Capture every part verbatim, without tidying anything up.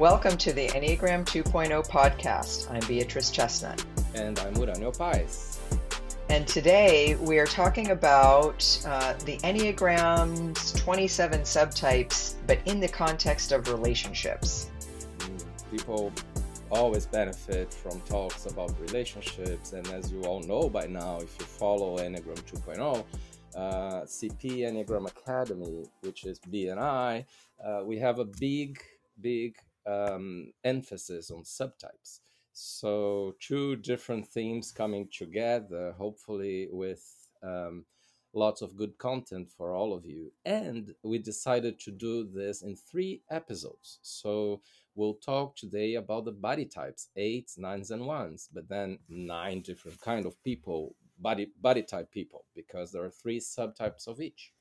Welcome to the Enneagram 2.0 podcast. I'm Beatrice Chestnut. And I'm Uranio Paes. And today we are talking about uh, the Enneagram's twenty-seven subtypes, but in the context of relationships. Mm, people always benefit from talks about relationships. And as you all know by now, if you follow Enneagram 2.0, uh, C P Enneagram Academy, which is B N I, uh, we have a big, big um, emphasis on subtypes. So two different themes coming together, hopefully with um, lots of good content for all of you. And we decided to do this in three episodes. So we'll talk today about the body types, eights, nines, and ones, but then nine different kind of people, body body type people, because there are three subtypes of each.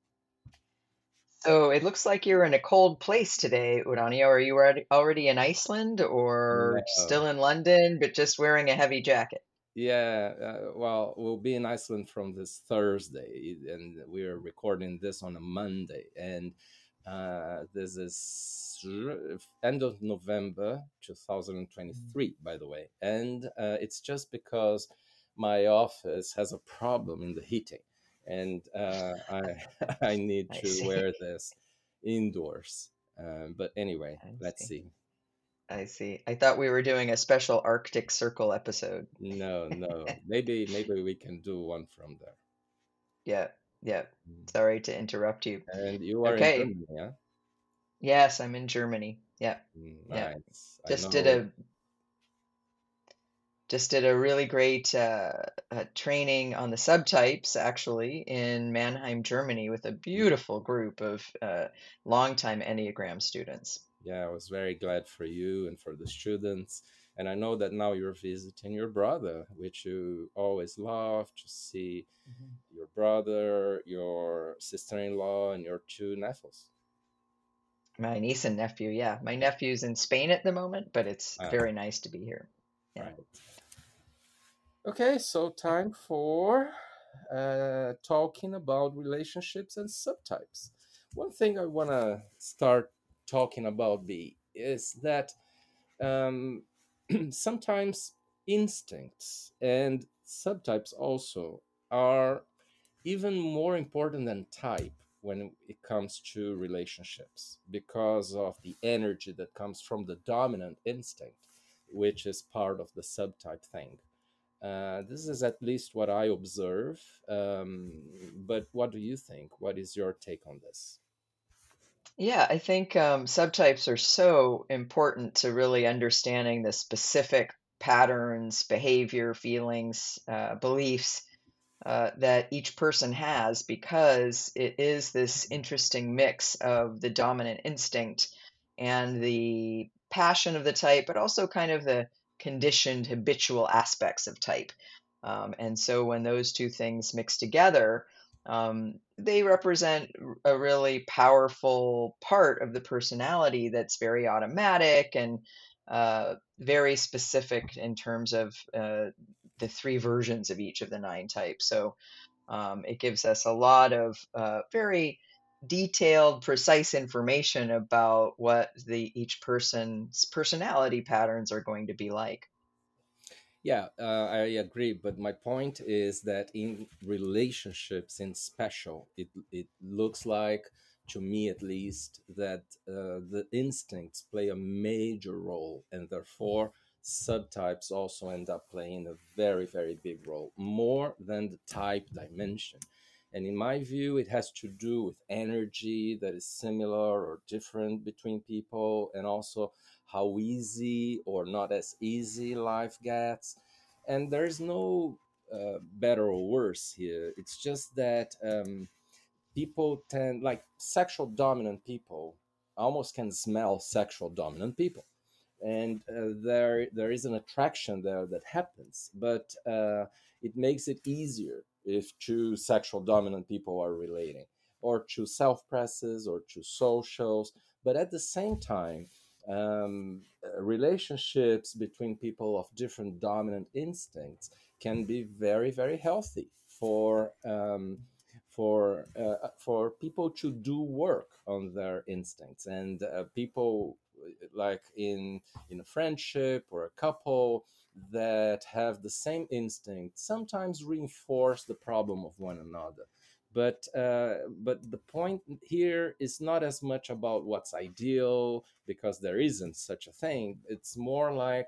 So it looks like you're in a cold place today, Uranio. Are you already already in Iceland or No. still in London, but just wearing a heavy jacket? Yeah, uh, well, we'll be in Iceland from this Thursday, and we're recording this on a Monday. And uh, this is r- end of November twenty twenty-three, by the way. And uh, it's just because my office has a problem in the heating, and uh, I I need I to see. wear this indoors. Um, but anyway, I let's see. see. I see. I thought we were doing a special Arctic Circle episode. No, no, maybe maybe we can do one from there. Yeah, yeah. Mm. Sorry to interrupt you. And you are in Okay. Germany, yeah? Yes, I'm in Germany. Yeah, Mm, yeah. nice. I Just did know. a just did a really great uh, uh, training on the subtypes actually in Mannheim, Germany, with a beautiful group of uh, longtime Enneagram students. Yeah, I was very glad for you and for the students. And I know that now you're visiting your brother, which you always love to see Mhm. your brother, your sister-in-law, and your two nephews. My niece and nephew, yeah. My nephew's in Spain at the moment, but it's Ah, very nice to be here. Yeah. right. Okay, so time for uh, talking about relationships and subtypes. One thing I want to start talking about, B, is that um, sometimes instincts and subtypes also are even more important than type when it comes to relationships because of the energy that comes from the dominant instinct, which is part of the subtype thing. Uh, this is at least what I observe. Um, but what do you think? What is your take on this? Yeah, I think um, subtypes are so important to really understanding the specific patterns, behavior, feelings, uh, beliefs uh, that each person has because it is this interesting mix of the dominant instinct and the passion of the type, but also kind of the conditioned habitual aspects of type. Um, and so when those two things mix together, um, they represent a really powerful part of the personality that's very automatic and uh, very specific in terms of uh, the three versions of each of the nine types. So um, it gives us a lot of uh, very detailed, precise information about what the each person's personality patterns are going to be like. Yeah, uh, I agree. But my point is that in relationships, in special, it it looks like, to me at least, that uh, the instincts play a major role, and therefore subtypes also end up playing a very, very big role, more than the type dimension. And in my view, it has to do with energy that is similar or different between people, and also how easy or not as easy life gets. And there is no uh, better or worse here. It's just that um, people tend, like sexual dominant people, almost can smell sexual dominant people. And uh, there, there is an attraction there that happens, but uh, it makes it easier if two sexual dominant people are relating, or two self presses, or two socials. But at the same time, um, uh, relationships between people of different dominant instincts can be very, very healthy for um, for uh, for people to do work on their instincts, and uh, people like in in a friendship or a couple that have the same instinct sometimes reinforce the problem of one another. But uh, but the point here is not as much about what's ideal, because there isn't such a thing. It's more like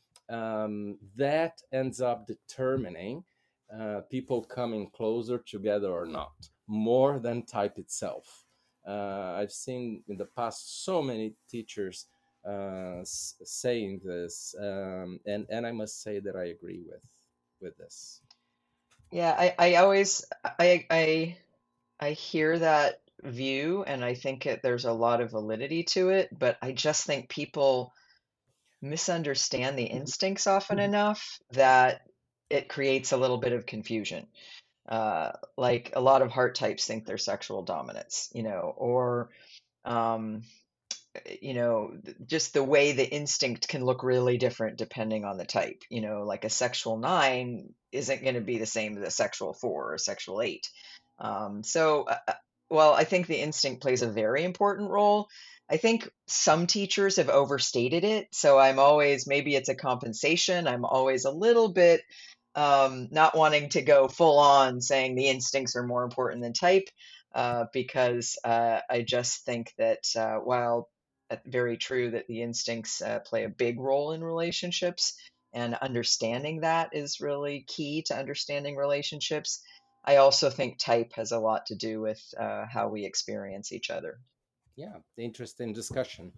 um, that ends up determining uh, people coming closer together or not, more than type itself. Uh, I've seen in the past so many teachers uh, s- saying this, um, and and I must say that I agree with with this. Yeah, I, I always I I I hear that view and I think it, there's a lot of validity to it, but I just think people misunderstand the instincts often enough that it creates a little bit of confusion. Uh, like a lot of heart types think they're sexual dominants, you know, or um, you know, th- just the way the instinct can look really different depending on the type. You know, like a sexual nine isn't going to be the same as a sexual four or a sexual eight. Um, so, uh, uh, well, I think the instinct plays a very important role. I think some teachers have overstated it. So I'm always, maybe it's a compensation. I'm always a little bit um, not wanting to go full on saying the instincts are more important than type. Uh, because uh, I just think that uh, while uh, very true that the instincts uh, play a big role in relationships, and understanding that is really key to understanding relationships. I also think type has a lot to do with uh, how we experience each other. Yeah, interesting discussion.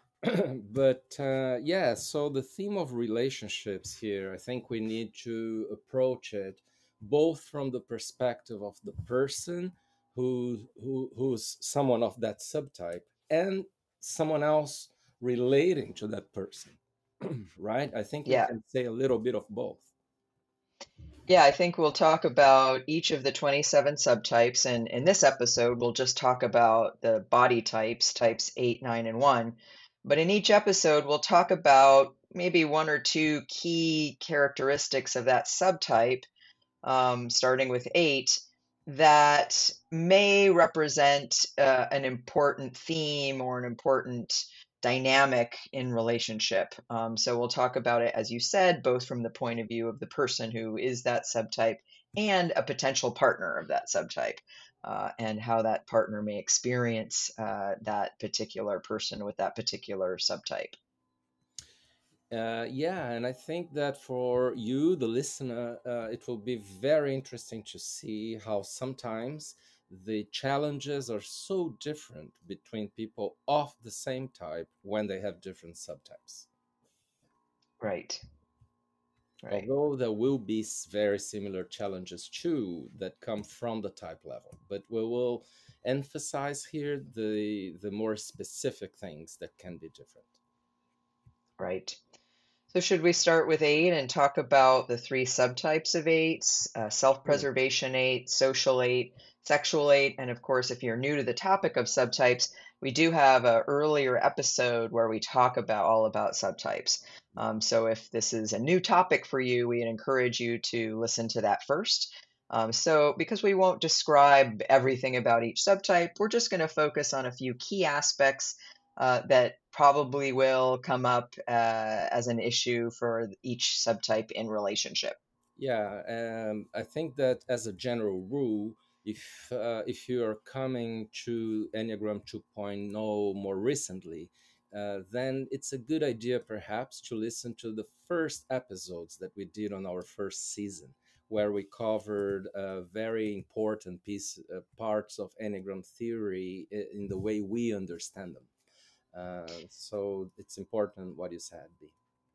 But uh, yeah, so the theme of relationships here, I think we need to approach it both from the perspective of the person who, who who's someone of that subtype, and someone else relating to that person. Right? I think we Yeah. can say a little bit of both. Yeah, I think we'll talk about each of the twenty-seven subtypes. And in this episode, we'll just talk about the body types, types eight, nine, and one. But in each episode, we'll talk about maybe one or two key characteristics of that subtype, um, starting with eight, that may represent uh, an important theme or an important dynamic in relationship. Um, so we'll talk about it, as you said, both from the point of view of the person who is that subtype and a potential partner of that subtype, uh, and how that partner may experience uh, that particular person with that particular subtype. Uh, yeah, and I think that for you, the listener, uh, it will be very interesting to see how sometimes the challenges are so different between people of the same type when they have different subtypes. Right, right. Although there will be s- very similar challenges too that come from the type level, but we will emphasize here the the more specific things that can be different. Right. So, should we start with eight and talk about the three subtypes of eights, uh, self Hmm. preservation eight, social eight, sexual eight? And of course, if you're new to the topic of subtypes, we do have an earlier episode where we talk about all about subtypes. Um, so, if this is a new topic for you, we encourage you to listen to that first. Um, so, because we won't describe everything about each subtype, we're just going to focus on a few key aspects uh, that probably will come up uh, as an issue for each subtype in relationship. Yeah, um, I think that as a general rule, if uh, if you are coming to Enneagram 2.0 more recently, uh, then it's a good idea perhaps to listen to the first episodes that we did on our first season, where we covered uh, very important piece uh, parts of Enneagram theory i- in the way we understand them. Uh, so it's important what you said, B.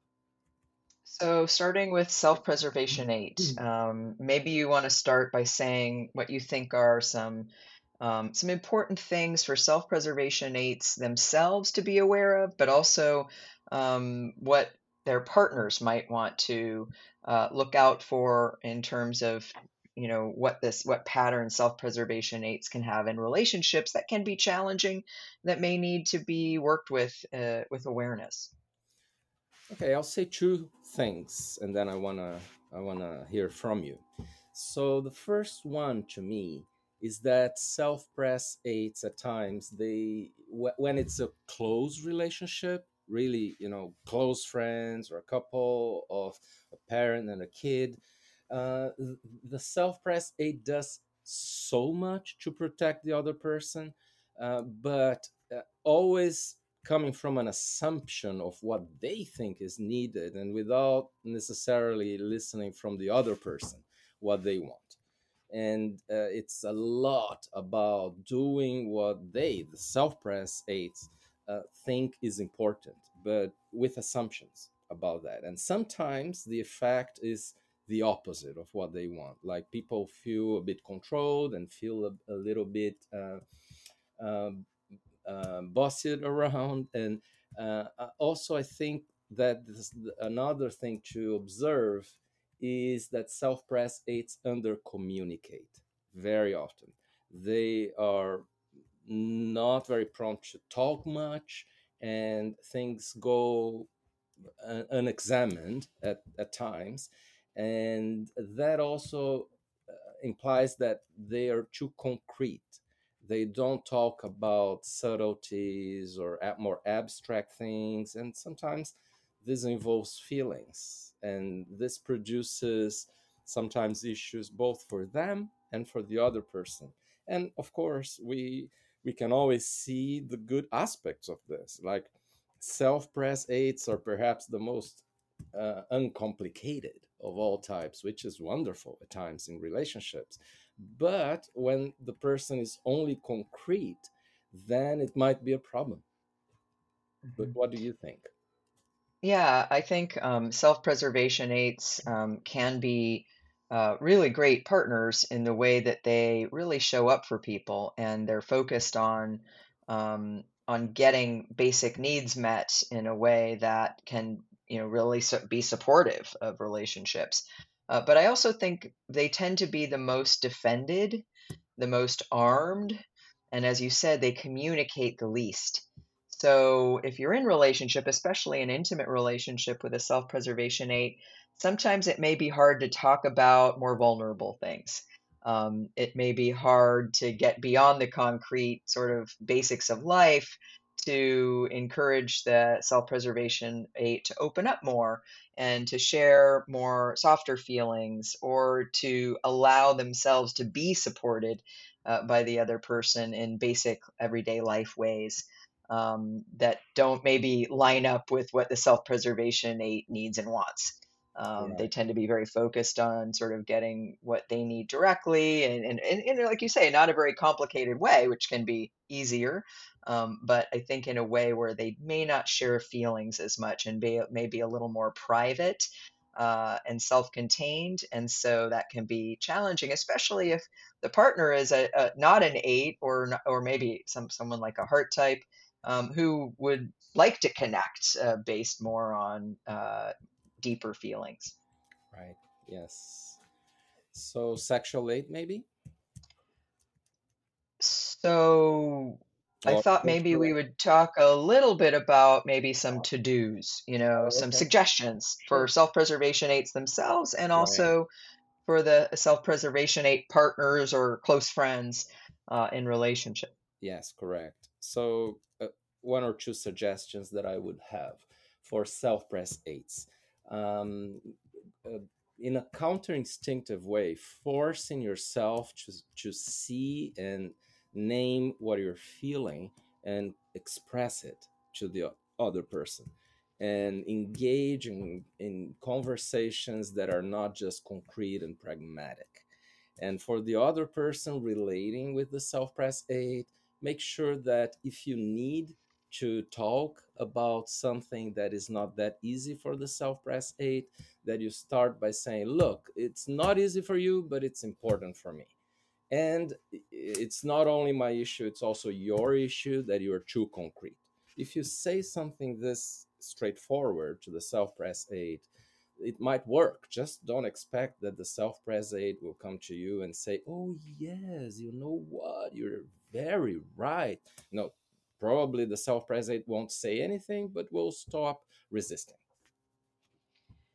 So, starting with self preservation eight, um, maybe you want to start by saying what you think are some um, some important things for self preservation eights themselves to be aware of, but also um, what their partners might want to uh, look out for in terms of you know what this what pattern self preservation eights can have in relationships that can be challenging, that may need to be worked with uh, with awareness. Okay, I'll say two things, and then I wanna I wanna hear from you. So the first one to me is that self-press aids at times they wh- when it's a close relationship, really, you know, close friends or a couple of a parent and a kid. Uh, th- the self-press aid does so much to protect the other person, uh, but uh, always coming from an assumption of what they think is needed and without necessarily listening from the other person what they want. And uh, it's a lot about doing what they, the self-press aids, uh, think is important, but with assumptions about that. And sometimes the effect is the opposite of what they want. Like people feel a bit controlled and feel a, a little bit uh, um, uh, bossed around. And uh, uh, also, I think that this, another thing to observe is that self-press aids under communicate very often. They are not very prompt to talk much, and things go uh, unexamined at, at times. And that also uh, implies that they are too concrete. They don't talk about subtleties or ab- more abstract things. And sometimes this involves feelings. And this produces sometimes issues both for them and for the other person. And of course, we we can always see the good aspects of this. Like self-press aids are perhaps the most uh, uncomplicated of all types, which is wonderful at times in relationships. But when the person is only concrete, then it might be a problem. But Mhm. what do you think? Yeah, I think um, self-preservation aids um, can be uh, really great partners in the way that they really show up for people, and they're focused on um, on getting basic needs met in a way that can, you know, really su- be supportive of relationships. Uh, but I also think they tend to be the most defended, the most armed, and as you said, they communicate the least. So if you're in relationship, especially an intimate relationship with a self-preservation aid, sometimes it may be hard to talk about more vulnerable things. Um, it may be hard to get beyond the concrete sort of basics of life to encourage the self-preservation aid to open up more and to share more softer feelings or to allow themselves to be supported uh, by the other person in basic everyday life ways um, that don't maybe line up with what the self-preservation aid needs and wants. Um, they Right. tend to be very focused on sort of getting what they need directly, and, and, and, and like you say, not a very complicated way, which can be easier. Um, but I think in a way where they may not share feelings as much and be maybe a little more private uh, and self-contained, and so that can be challenging, especially if the partner is a, a not an eight or n- or maybe some someone like a heart type um, who would like to connect uh, based more on uh, deeper feelings. Right. Yes. So sexual aid, maybe, So I or thought maybe cultural we aid. would talk a little bit about maybe some to-dos, you know, Oh, some okay. suggestions for Sure. self-preservation aids themselves and Right. also for the self-preservation aid partners or close friends uh, in relationship. Yes, correct. So, uh, one or two suggestions that I would have for self press aids. Um, uh, in a counter instinctive way, forcing yourself to, to see and name what you're feeling and express it to the o- other person and engage in, in conversations that are not just concrete and pragmatic. And for the other person relating with the self press aid, make sure that if you need to talk about something that is not that easy for the self press aid, that you start by saying, look, it's not easy for you, but it's important for me. And it's not only my issue, it's also your issue that you are too concrete. If you say something this straightforward to the self press aid, it might work. Just don't expect that the self press aid will come to you and say, oh, yes, you know what? You're very right. No, probably the self press aid won't say anything, but will stop resisting.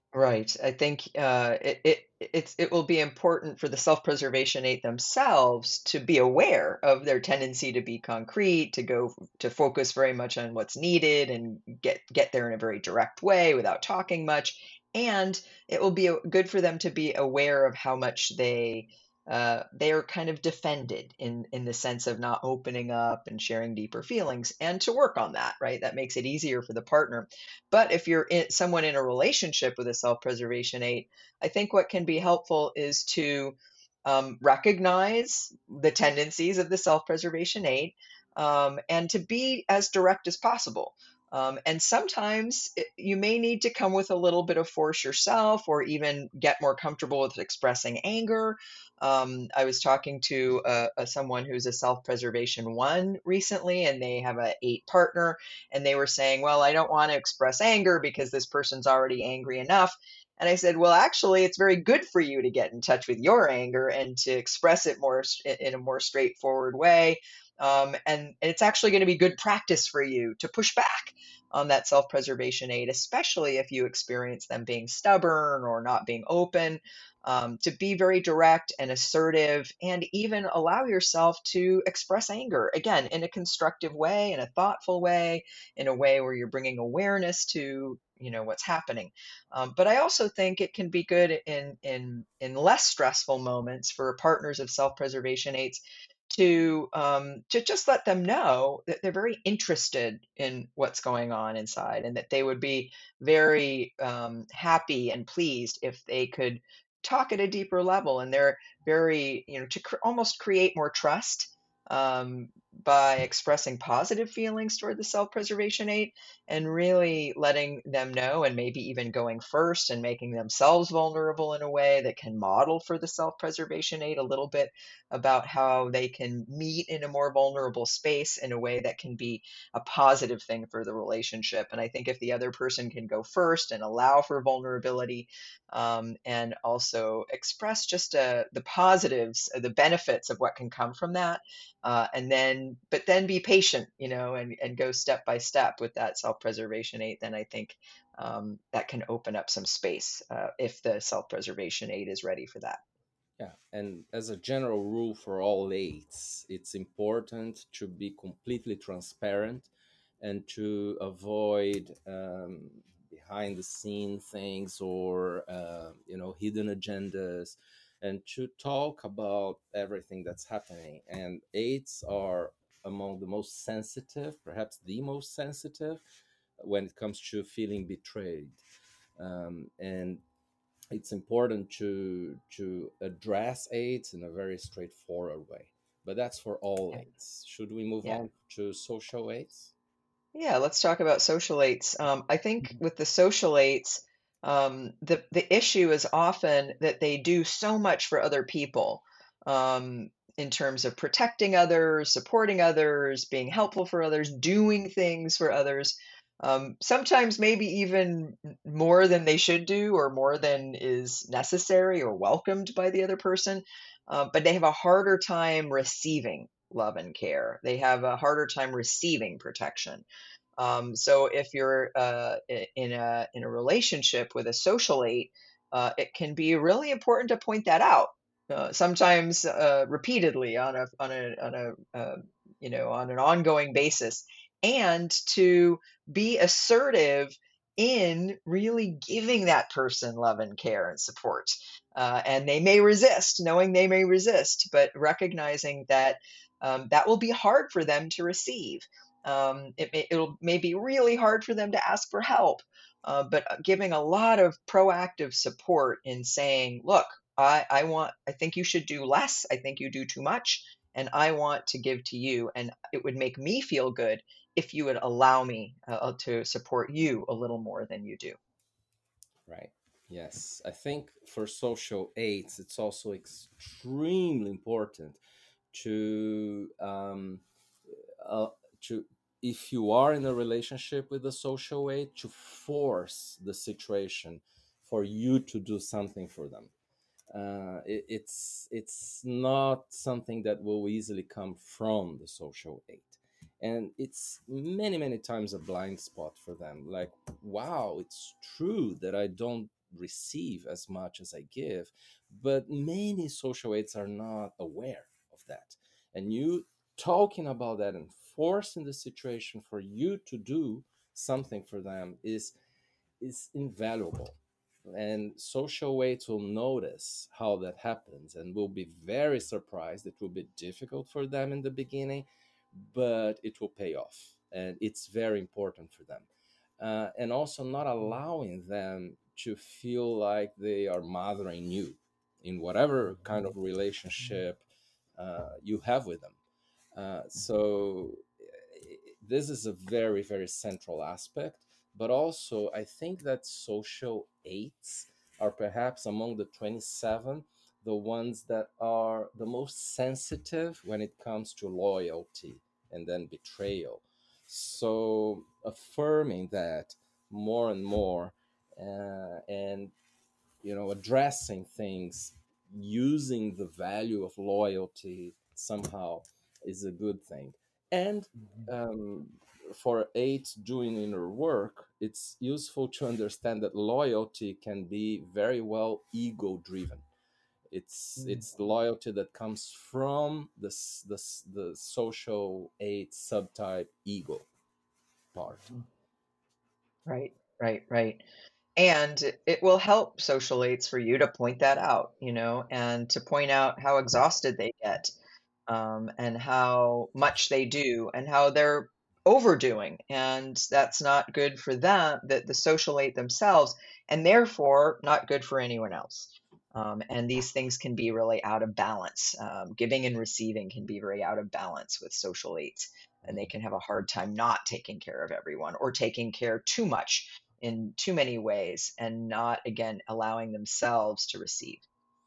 Right. I think uh, it, it it's it will be important for the self-preservation eight themselves to be aware of their tendency to be concrete, to go to focus very much on what's needed and get get there in a very direct way without talking much. And it will be a- good for them to be aware of how much they uh, they are kind of defended in in the sense of not opening up and sharing deeper feelings, and to work on that. Right. That makes it easier for the partner. But if you're in, someone in a relationship with a self-preservation eight, I think what can be helpful is to um, recognize the tendencies of the self-preservation eight, um, and to be as direct as possible. Um, and sometimes it, you may need to come with a little bit of force yourself, or even get more comfortable with expressing anger. Um, I was talking to uh, uh, someone who's a self-preservation one recently, and they have a eight partner, and they were saying, well, I don't want to express anger because this person's already angry enough. And I said, well, actually, it's very good for you to get in touch with your anger and to express it more in a more straightforward way. Um, and, and it's actually going to be good practice for you to push back on that self-preservation aid, especially if you experience them being stubborn or not being open. Um, to be very direct and assertive, and even allow yourself to express anger again in a constructive way, in a thoughtful way, in a way where you're bringing awareness to, you know, what's happening. Um, but I also think it can be good in in in less stressful moments for partners of self-preservation aids to um, to just let them know that they're very interested in what's going on inside, and that they would be very um, happy and pleased if they could talk at a deeper level. And they're very, you know, to cr- almost create more trust um, by expressing positive feelings toward the self-preservation aid, and really letting them know, and maybe even going first and making themselves vulnerable in a way that can model for the self-preservation aid a little bit about how they can meet in a more vulnerable space in a way that can be a positive thing for the relationship. And I think if the other person can go first and allow for vulnerability, um, and also express just uh, the positives, uh, the benefits of what can come from that, uh, and then, but then be patient, you know, and, and go step by step with that self-preservation aid, then I think um, that can open up some space uh, if the self-preservation aid is ready for that. Yeah, and as a general rule for all aids, it's important to be completely transparent and to avoid um, behind the scene things or uh, you know hidden agendas, and to talk about everything that's happening. And aids are among the most sensitive, perhaps the most sensitive, when it comes to feeling betrayed. Um, and it's important to to address AIDS in a very straightforward way. But that's for all Yeah. AIDS. Should we move Yeah. on to social AIDS? Yeah, let's talk about social eights. Um, I think with the social eights, um, the the issue is often that they do so much for other people, um, in terms of protecting others, supporting others, being helpful for others, doing things for others. Um, sometimes maybe even more than they should do, or more than is necessary or welcomed by the other person. Uh, but they have a harder time receiving love and care. They have a harder time receiving protection. Um, so if you're uh, in a in a relationship with a socialite, uh, it can be really important to point that out. Uh, sometimes uh, repeatedly on a on a on a uh, you know on an ongoing basis, and to be assertive in really giving that person love and care and support. Uh, and they may resist, knowing they may resist, but recognizing that um, that will be hard for them to receive. Um, it may, it'll may be really hard for them to ask for help, uh, but uh, giving a lot of proactive support in saying, "Look, I, I want, I think you should do less. I think you do too much, and I want to give to you, and it would make me feel good if you would allow me uh, to support you a little more than you do." Right. Yes. I think for social aids, it's also extremely important to um, uh, to if you are in a relationship with a social aid, to force the situation for you to do something for them. Uh, it, it's it's not something that will easily come from the social aid, and it's many many times a blind spot for them. Like, wow, it's true that I don't receive as much as I give. But many social aides are not aware of that. And you talking about that and forcing the situation for you to do something for them is is invaluable. And social weights will notice how that happens and will be very surprised. It will be difficult for them in the beginning, but it will pay off. And it's very important for them. Uh, and also not allowing them to feel like they are mothering you in whatever kind of relationship uh, you have with them. Uh, so this is a very, very central aspect. But also, I think that social eights are perhaps among the twenty-seven the ones that are the most sensitive when it comes to loyalty and then betrayal. So, affirming that more and more, uh, and you know, addressing things using the value of loyalty somehow is a good thing. And um, for eight doing inner work, it's useful to understand that loyalty can be very well ego driven. It's it's loyalty that comes from the s- the, s- the social eight subtype ego part. Right, right, right. And it will help social aids for you to point that out, you know, and to point out how exhausted they get, um, and how much they do and how they're overdoing. And that's not good for them, that the social aid themselves, and therefore not good for anyone else. Um, and these things can be really out of balance. Um, giving and receiving can be very out of balance with social aids, and they can have a hard time not taking care of everyone or taking care too much in too many ways and not, again, allowing themselves to receive.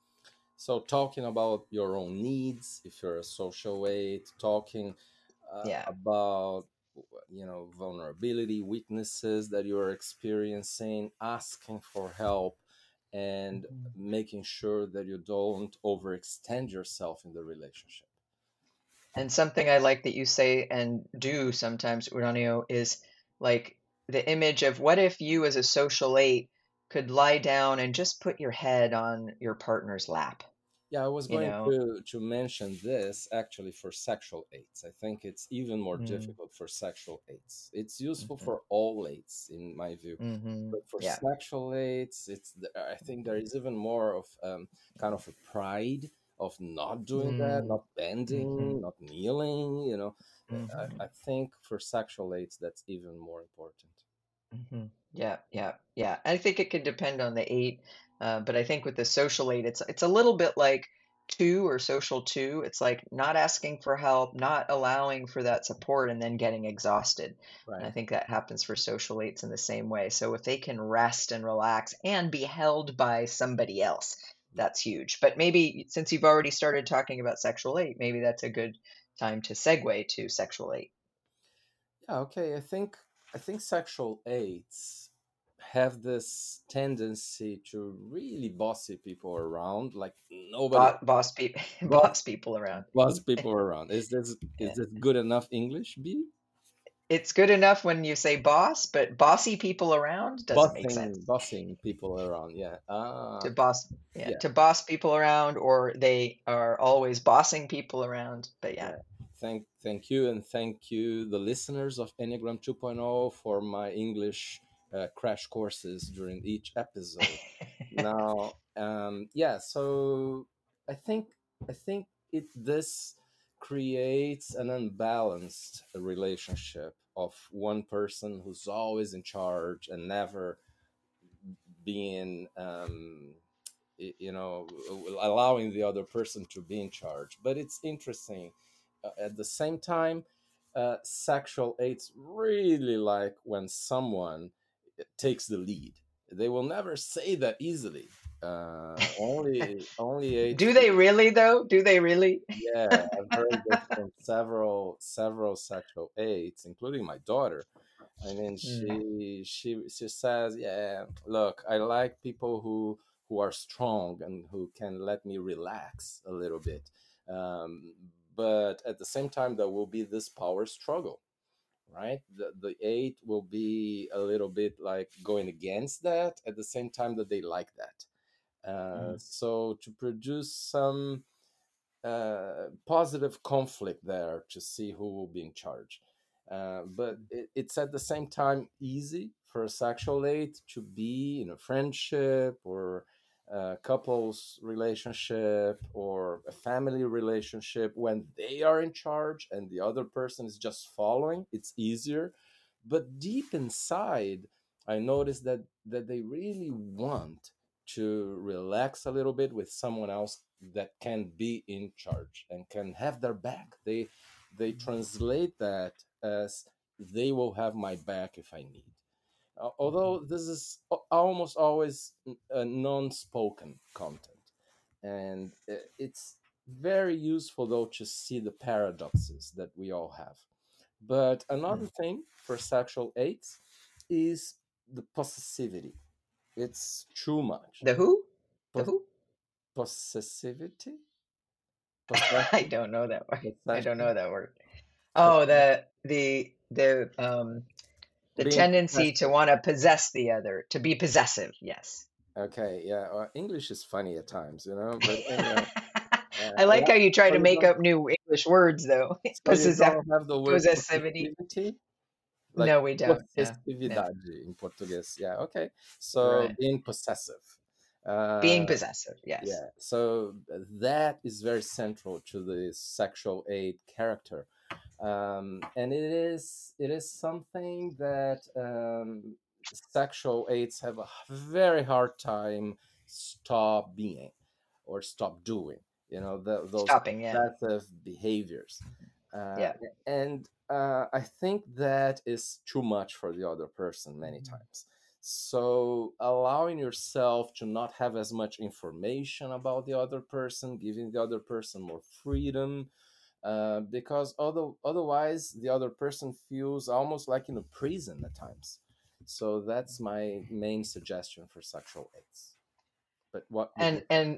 So, talking about your own needs, if you're a social weight, talking uh, Yeah. about you know vulnerability, weaknesses that you are experiencing, asking for help, and Mhm. making sure that you don't overextend yourself in the relationship. And something I like that you say and do sometimes, Uranio, is like the image of what if you as a social eight could lie down and just put your head on your partner's lap, Yeah, I was you going know? to to mention this actually for sexual aids. I think it's even more Mm, difficult for sexual aids. It's useful mhm, for all aids, in my view, mhm. but for Yeah. sexual aids, it's the- I think there is even more of um, kind of a pride of not doing that, Mm, not bending, mhm, not kneeling. You know, I, mhm, I think for sexual aids that's even more important. mhm. Yeah, yeah, yeah. I think it could depend on the eight, uh, but I think with the social eight, it's it's a little bit like two or social two. It's like not asking for help, not allowing for that support, and then getting exhausted. And Right. I think that happens for social eights in the same way. So if they can rest and relax and be held by somebody else, Yeah. that's huge. But maybe since you've already started talking about sexual eight, maybe that's a good time to segue to sexual eight. Yeah, okay. I think I think sexual aids have this tendency to really bossy people around, like nobody Bo- boss people, boss boss people around. boss people around. Is this is Yeah. this good enough English? B It's good enough when you say boss, but bossy people around doesn't make sense. bossing bossing people around. Yeah. Ah, To boss, yeah, yeah, to boss people around, or they are always bossing people around. But yeah. yeah. Thank thank you and thank you the listeners of Enneagram 2.0 for my English uh, crash courses during each episode. Now, um, yeah, so I think I think it this creates an unbalanced relationship of one person who's always in charge and never being um, y- you know allowing the other person to be in charge. But it's interesting uh, at the same time, uh, sexual aids really like when someone takes the lead. They will never say that easily. Uh, only only eight. Do they really though? Do they really? Yeah, I've heard this from several several sexual aides, including my daughter. I mean, Hmm. she she she says, "Yeah, look, I like people who who are strong and who can let me relax a little bit, um, but at the same time, there will be this power struggle. right? The, the eight will be a little bit like going against that at the same time that they like that. Uh, Mm, so to produce some uh, positive conflict there to see who will be in charge. Uh, but it, it's at the same time easy for a sexual eight to be in a friendship or a couples relationship or a family relationship when they are in charge and the other person is just following. It's easier. But deep inside, I noticed that that they really want to relax a little bit with someone else that can be in charge and can have their back. They they translate that as they will have my back if I need. Al- Although this is a- almost always a non-spoken content, and i- it's very useful though to see the paradoxes that we all have. But another mm. thing for sexual aids is the possessivity. It's too much. The who? The Pos- who? possessivity, I possession, don't know that word. I don't possession, know that word. Oh, the the the um the being tendency to possessive. want to possess the other, to be possessive. Yes. Okay, yeah, uh, English is funny at times, you know. But anyway, uh, I like yeah. how you try So to you make don't, up new English words, though. so you Possessive, don't have the word possessivity. possessivity, like No, we don't. No, no. possessividade in Portuguese. Yeah, okay. So Right. being possessive. Being Uh, possessive. Yes. yeah, so that is very central to the sexual aid character. Um, and it is it is something that um, sexual aids have a very hard time stop being or stop doing. You know, the, those Stopping. Yeah. obsessive behaviors, uh, Yeah. and uh, I think that is too much for the other person many times. So allowing yourself to not have as much information about the other person, giving the other person more freedom, uh, because other, otherwise the other person feels almost like in a prison at times. So that's my main suggestion for sexual aids. But what would you And and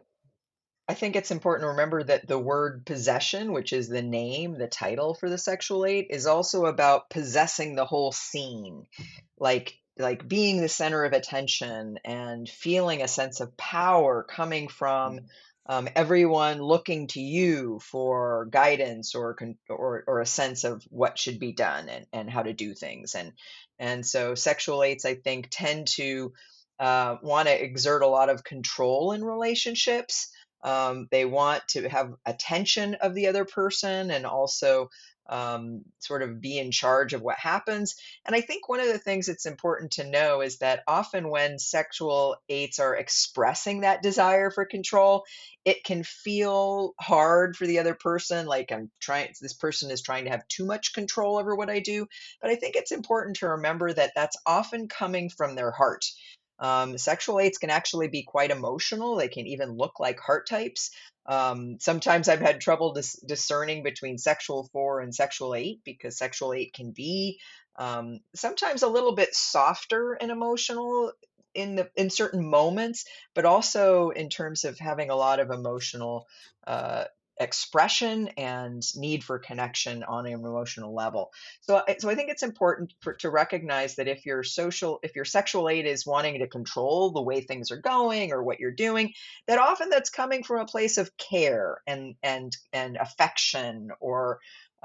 I think it's important to remember that the word possession, which is the name, the title for the sexual aid, is also about possessing the whole scene, like like being the center of attention and feeling a sense of power coming from um, everyone looking to you for guidance or, con- or or a sense of what should be done and, and how to do things. And and so sexual aids, I think, tend to uh, want to exert a lot of control in relationships. Um, they want to have attention of the other person and also um, sort of be in charge of what happens. And I think one of the things that's important to know is that often when sexual eights are expressing that desire for control, it can feel hard for the other person. Like I'm trying, this person is trying to have too much control over what I do. But I think it's important to remember that that's often coming from their heart. Um, sexual eights can actually be quite emotional. They can even look like heart types. Um, sometimes I've had trouble dis- discerning between sexual four and sexual eight because sexual eight can be um, sometimes a little bit softer and emotional in the in certain moments, but also in terms of having a lot of emotional uh, expression and need for connection on an emotional level. So, I- so I think it's important for, to recognize that if your social, if your sexual aid is wanting to control the way things are going or what you're doing, that often that's coming from a place of care and and and affection or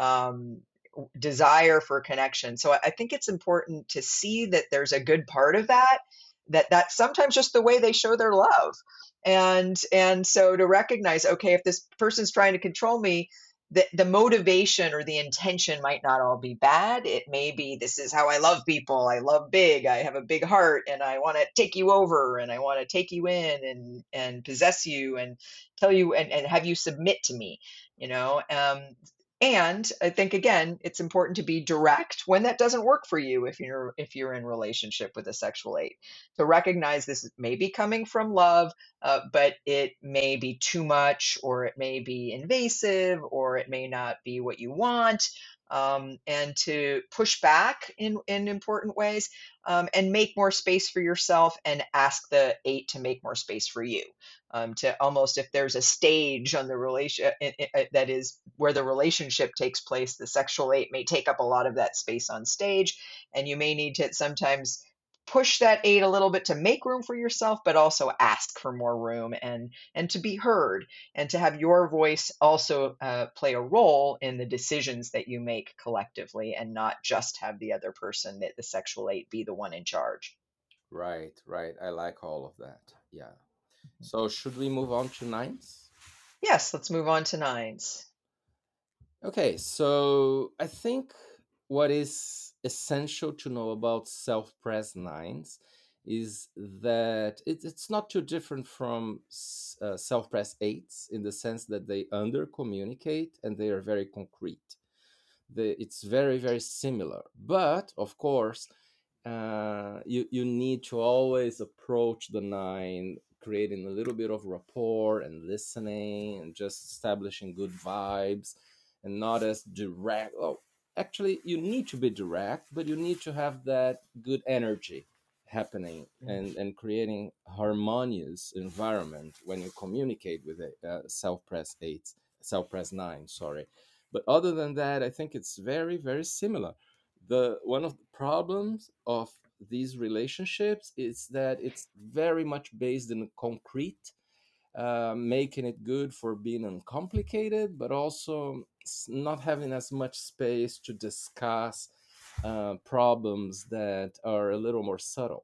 um, desire for connection. So I I think it's important to see that there's a good part of that, that that's sometimes just the way they show their love. And and so to recognize, okay, if this person's trying to control me, the, the motivation or the intention might not all be bad. It may be this is how I love people. I love big. I have a big heart and I want to take you over and I want to take you in and and possess you and tell you and, and have you submit to me, you know. Um, and I think again, it's important to be direct when that doesn't work for you if you're if you're in relationship with a sexual eight. To recognize this may be coming from love, uh, but it may be too much, or it may be invasive, or it may not be what you want. Um, and to push back in in important ways, um, and make more space for yourself, and ask the eight to make more space for you. Um, to almost, if there's a stage on the relation that is where the relationship takes place, the sexual eight may take up a lot of that space on stage, and you may need to sometimes push that eight a little bit to make room for yourself, but also ask for more room, and and to be heard, and to have your voice also uh, play a role in the decisions that you make collectively, and not just have the other person, that the sexual eight, be the one in charge. Right, right. I like all of that. Yeah. So should we move on to nines? Yes, let's move on to nines. Okay, so I think what is essential to know about self-press nines is that it, it's not too different from s- uh, self-press eights in the sense that they under communicate and they are very concrete. The, it's very very similar, but of course, uh, you you need to always approach the nine creating a little bit of rapport and listening and just establishing good vibes, and not as direct. Oh, actually, you need to be direct, but you need to have that good energy happening, Mm. and and creating harmonious environment when you communicate with a uh, self-press eight, self-press nine, sorry. But other than that, I think it's very very similar. The one of the problems of these relationships is that it's very much based in concrete, uh, making it good for being uncomplicated, but also not having as much space to discuss uh, problems that are a little more subtle.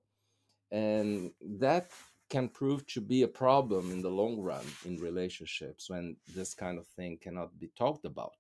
And that can prove to be a problem in the long run in relationships when this kind of thing cannot be talked about.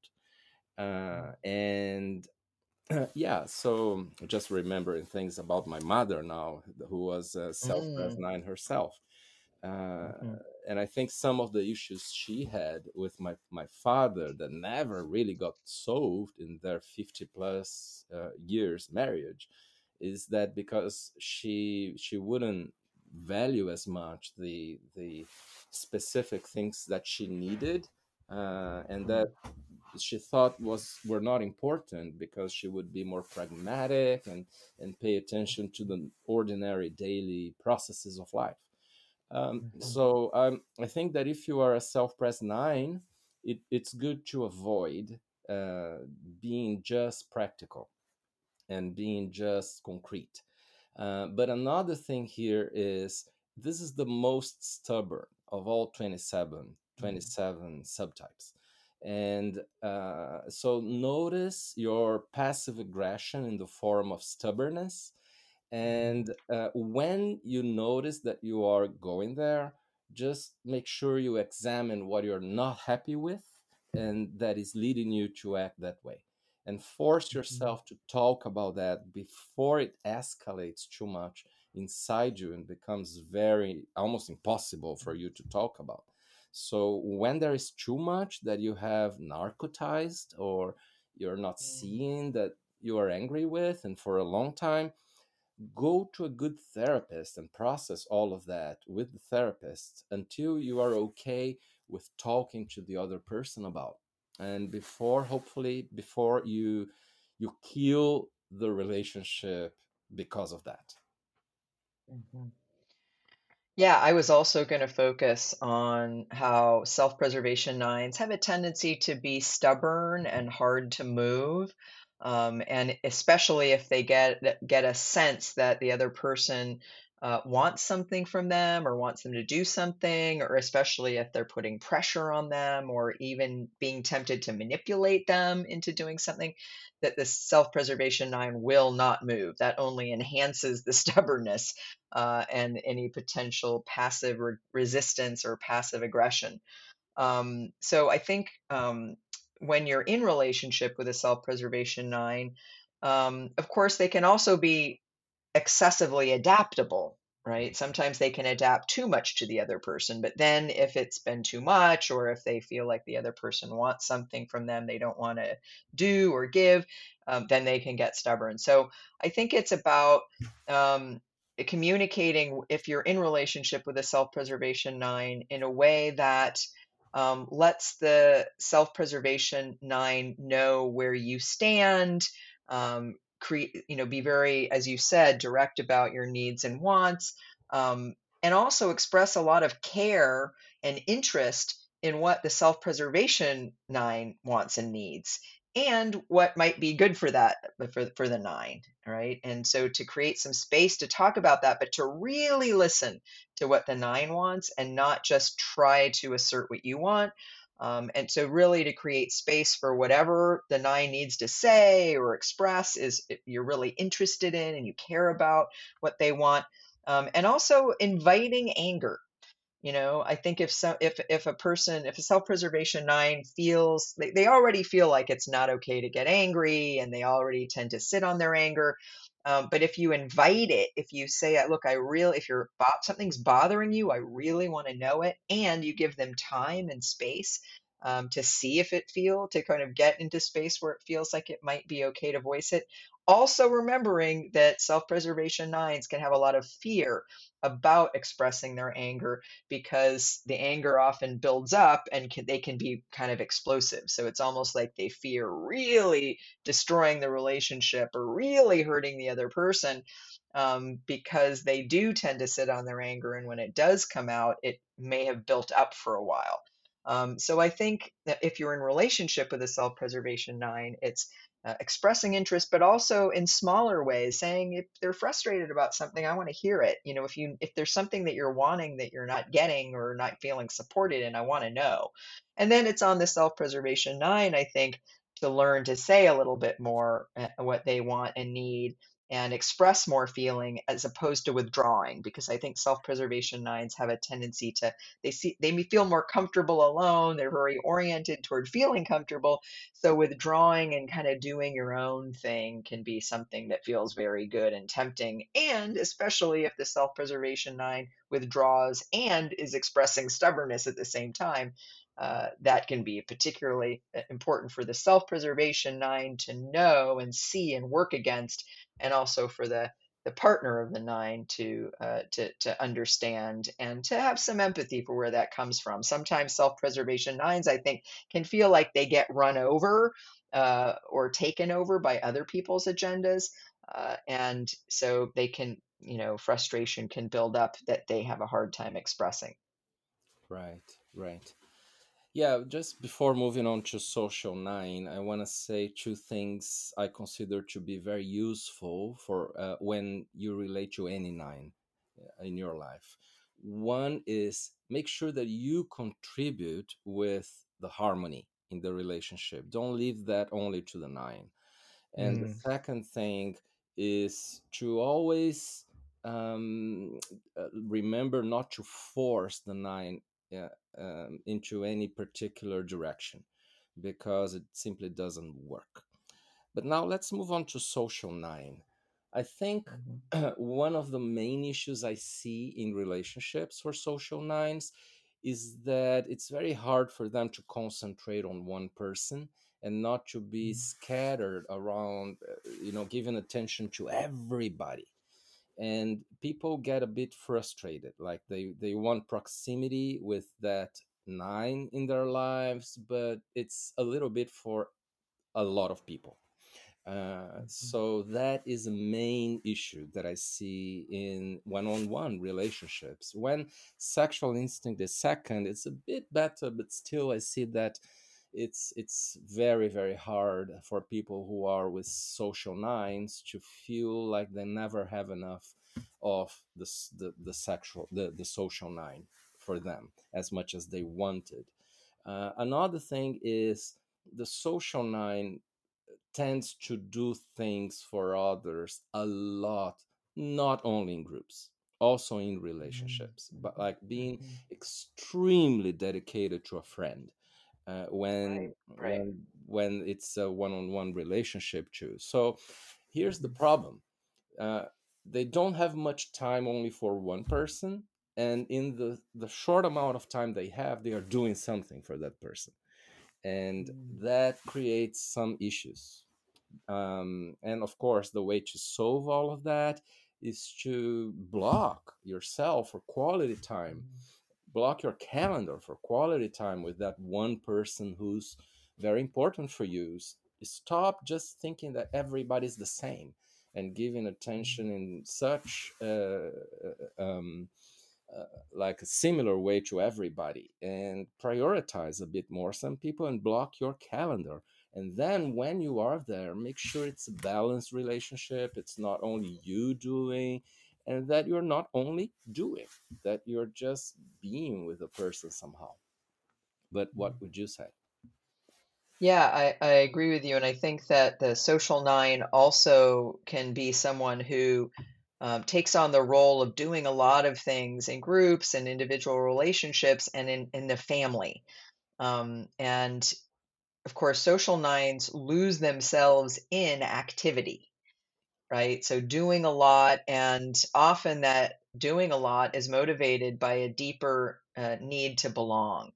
Uh, and yeah, so just remembering things about my mother now, who was a self-pressed Mm. nine herself. Uh, Mhm. and I think some of the issues she had with my, my father that never really got solved in their fifty plus uh, years marriage is that because she she wouldn't value as much the the specific things that she needed, uh, and that Mm. she thought was were not important because she would be more pragmatic and and pay attention to the ordinary daily processes of life. Um, Mhm. so um, I think that if you are a self-press nine, it, it's good to avoid uh, being just practical and being just concrete. Uh, but another thing here is this is the most stubborn of all twenty-seven, Mm. twenty-seven subtypes. And uh, so notice your passive aggression in the form of stubbornness. Mhm. And uh, when you notice that you are going there, just make sure you examine what you're not happy with and that is leading you to act that way, and force Mhm. yourself to talk about that before it escalates too much inside you and becomes very almost impossible for you to talk about. So when there is too much that you have narcotized or you're not Mm. seeing that you are angry with and for a long time, go to a good therapist and process all of that with the therapist until you are okay with talking to the other person about, and before, hopefully before you you kill the relationship because of that. Mhm. Yeah, I was also going to focus on how self-preservation nines have a tendency to be stubborn and hard to move. Um, and especially if they get get a sense that the other person uh, wants something from them, or wants them to do something, or especially if they're putting pressure on them, or even being tempted to manipulate them into doing something, that the self-preservation nine will not move. That only enhances the stubbornness uh, and any potential passive re- resistance or passive aggression. Um, so I think um, when you're in relationship with a self-preservation nine, um, of course, they can also be excessively adaptable, right? Sometimes they can adapt too much to the other person, but then if it's been too much, or if they feel like the other person wants something from them they don't want to do or give, um, then they can get stubborn. So I think it's about um, communicating, if you're in relationship with a self-preservation nine, in a way that um, lets the self-preservation nine know where you stand, um, create, you know, be very, as you said, direct about your needs and wants, um, and also express a lot of care and interest in what the self preservation nine wants and needs and what might be good for that for, for the nine, right? And so to create some space to talk about that, but to really listen to what the nine wants and not just try to assert what you want. Um, and so really to create space for whatever the nine needs to say or express is if you're really interested in and you care about what they want. Um, and also inviting anger. You know, I think if so, if if a person, if a self-preservation nine feels they, they already feel like it's not okay to get angry, and they already tend to sit on their anger. Um, but if you invite it, if you say, "Uh, "Look, I really, if you're bo- something's bothering you, I really want to know it," and you give them time and space um, to see if it feel to kind of get into space where it feels like it might be okay to voice it. Also remembering that self-preservation nines can have a lot of fear about expressing their anger because the anger often builds up and can, they can be kind of explosive. So it's almost like they fear really destroying the relationship or really hurting the other person um, because they do tend to sit on their anger. And when it does come out, it may have built up for a while. Um, so I think that if you're in relationship with a self-preservation nine, it's uh, expressing interest, but also in smaller ways, saying if they're frustrated about something, I want to hear it. You know, if you if there's something that you're wanting that you're not getting or not feeling supported in, I want to know. And then it's on the self-preservation nine, I think, to learn to say a little bit more uh, what they want and need and express more feeling as opposed to withdrawing because I think self-preservation nines have a tendency to they see they may feel more comfortable alone. They're very oriented toward feeling comfortable, so withdrawing and kind of doing your own thing can be something that feels very good and tempting. And especially if the self preservation nine withdraws and is expressing stubbornness at the same time, uh, that can be particularly uh, important for the self preservation nine to know and see and work against, and also for the the partner of the nine to uh, to to understand and to have some empathy for where that comes from. Sometimes self-preservation nines, I think, can feel like they get run over uh, or taken over by other people's agendas, uh, and so they can, you know, frustration can build up that they have a hard time expressing. Right, right. Yeah, just before moving on to Social Nine, I want to say two things I consider to be very useful for uh, when you relate to any nine uh, in your life. One is make sure that you contribute with the harmony in the relationship. Don't leave that only to the nine. And the Mm, second thing is to always um, uh, remember not to force the nine uh, um, into any particular direction because it simply doesn't work. But now let's move on to social nine. I think mhm, one of the main issues I see in relationships for social nines is that it's very hard for them to concentrate on one person and not to be mm, scattered around, uh, you know, giving attention to everybody. And people get a bit frustrated, like they, they want proximity with that nine in their lives, but it's a little bit for a lot of people. Uh, mhm, so that is a main issue that I see in one-on-one relationships. When sexual instinct is second, it's a bit better, but still I see that it's it's very very hard for people who are with social nines to feel like they never have enough of the s- the, the sexual the, the social nine for them as much as they wanted. Uh, another thing is the social nine tends to do things for others a lot, not only in groups, also in mm, relationships, but like being mhm. extremely dedicated to a friend uh, when Right, right. when when it's a one-on-one relationship too. So here's the Mhm, problem. Uh, they don't have much time only for one person, and in the the short amount of time they have, they are doing something for that person, and mm, that creates some issues. Um, and of course, the way to solve all of that is to block yourself for quality time, mm, block your calendar for quality time with that one person who's very important for you. Stop just thinking that everybody's the same and giving mm, attention in such uh, uh, um, uh, like a similar way to everybody, and prioritize a bit more some people and block your calendar. And then when you are there, make sure it's a balanced relationship. It's not only you doing, and that you're not only doing, that you're just being with a person somehow. But what would you say? Yeah, I, I agree with you. And I think that the social nine also can be someone who um, takes on the role of doing a lot of things in groups and individual relationships and in, in the family. Um, and of course, social nines lose themselves in activity, right? So doing a lot, and often that doing a lot is motivated by a deeper uh, need to belong.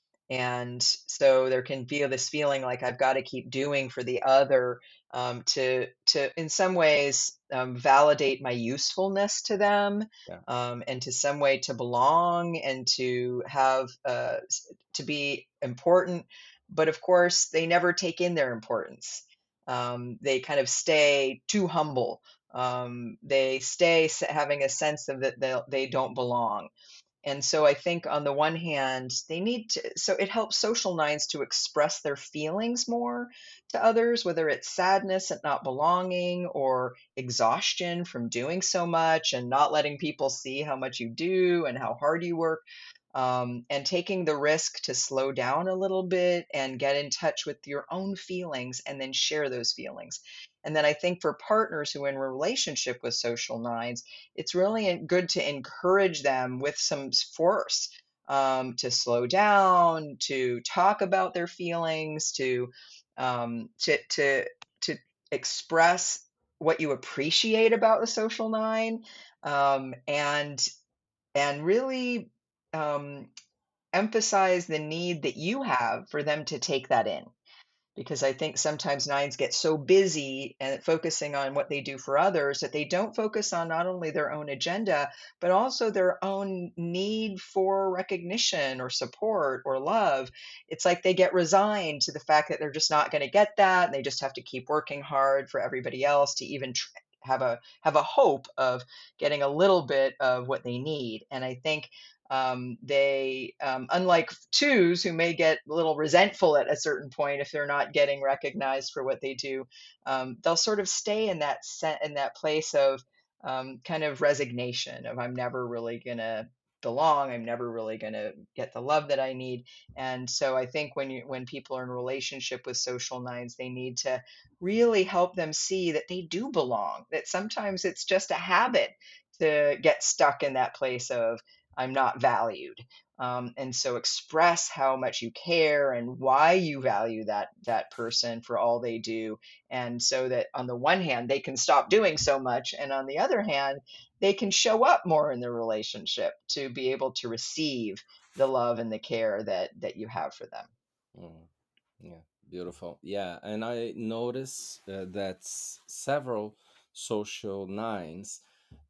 And so there can be this feeling like I've got to keep doing for the other, um, to to in some ways um, validate my usefulness to them, Yeah. um, and to some way to belong and to have uh, to be important. But of course, they never take in their importance. Um, they kind of stay too humble. Um, they stay having a sense of that they, they don't belong. And so I think on the one hand, they need to, so it helps social nines to express their feelings more to others, whether it's sadness at not belonging or exhaustion from doing so much and not letting people see how much you do and how hard you work, um, and taking the risk to slow down a little bit and get in touch with your own feelings and then share those feelings. And then I think for partners who are in a relationship with social nines, it's really good to encourage them with some force, um, to slow down, to talk about their feelings, to um, to to to express what you appreciate about the social nine, um, and and really um, emphasize the need that you have for them to take that in. Because I think sometimes nines get so busy and focusing on what they do for others that they don't focus on not only their own agenda, but also their own need for recognition or support or love. It's like they get resigned to the fact that they're just not going to get that. And they just have to keep working hard for everybody else to even tr- have a have a hope of getting a little bit of what they need. And I think um, they, um, unlike twos who may get a little resentful at a certain point if they're not getting recognized for what they do, um, they'll sort of stay in that set, in that place of um, kind of resignation of I'm never really gonna belong. I'm never really gonna get the love that I need. And so I think when you when people are in relationship with social nines, they need to really help them see that they do belong. That sometimes it's just a habit to get stuck in that place of I'm not valued. Um, and so express how much you care and why you value that that person for all they do. And so that on the one hand, they can stop doing so much. And on the other hand, they can show up more in the relationship to be able to receive the love and the care that that you have for them. Mm. Yeah, beautiful. Yeah, and I notice uh, that s- several social nines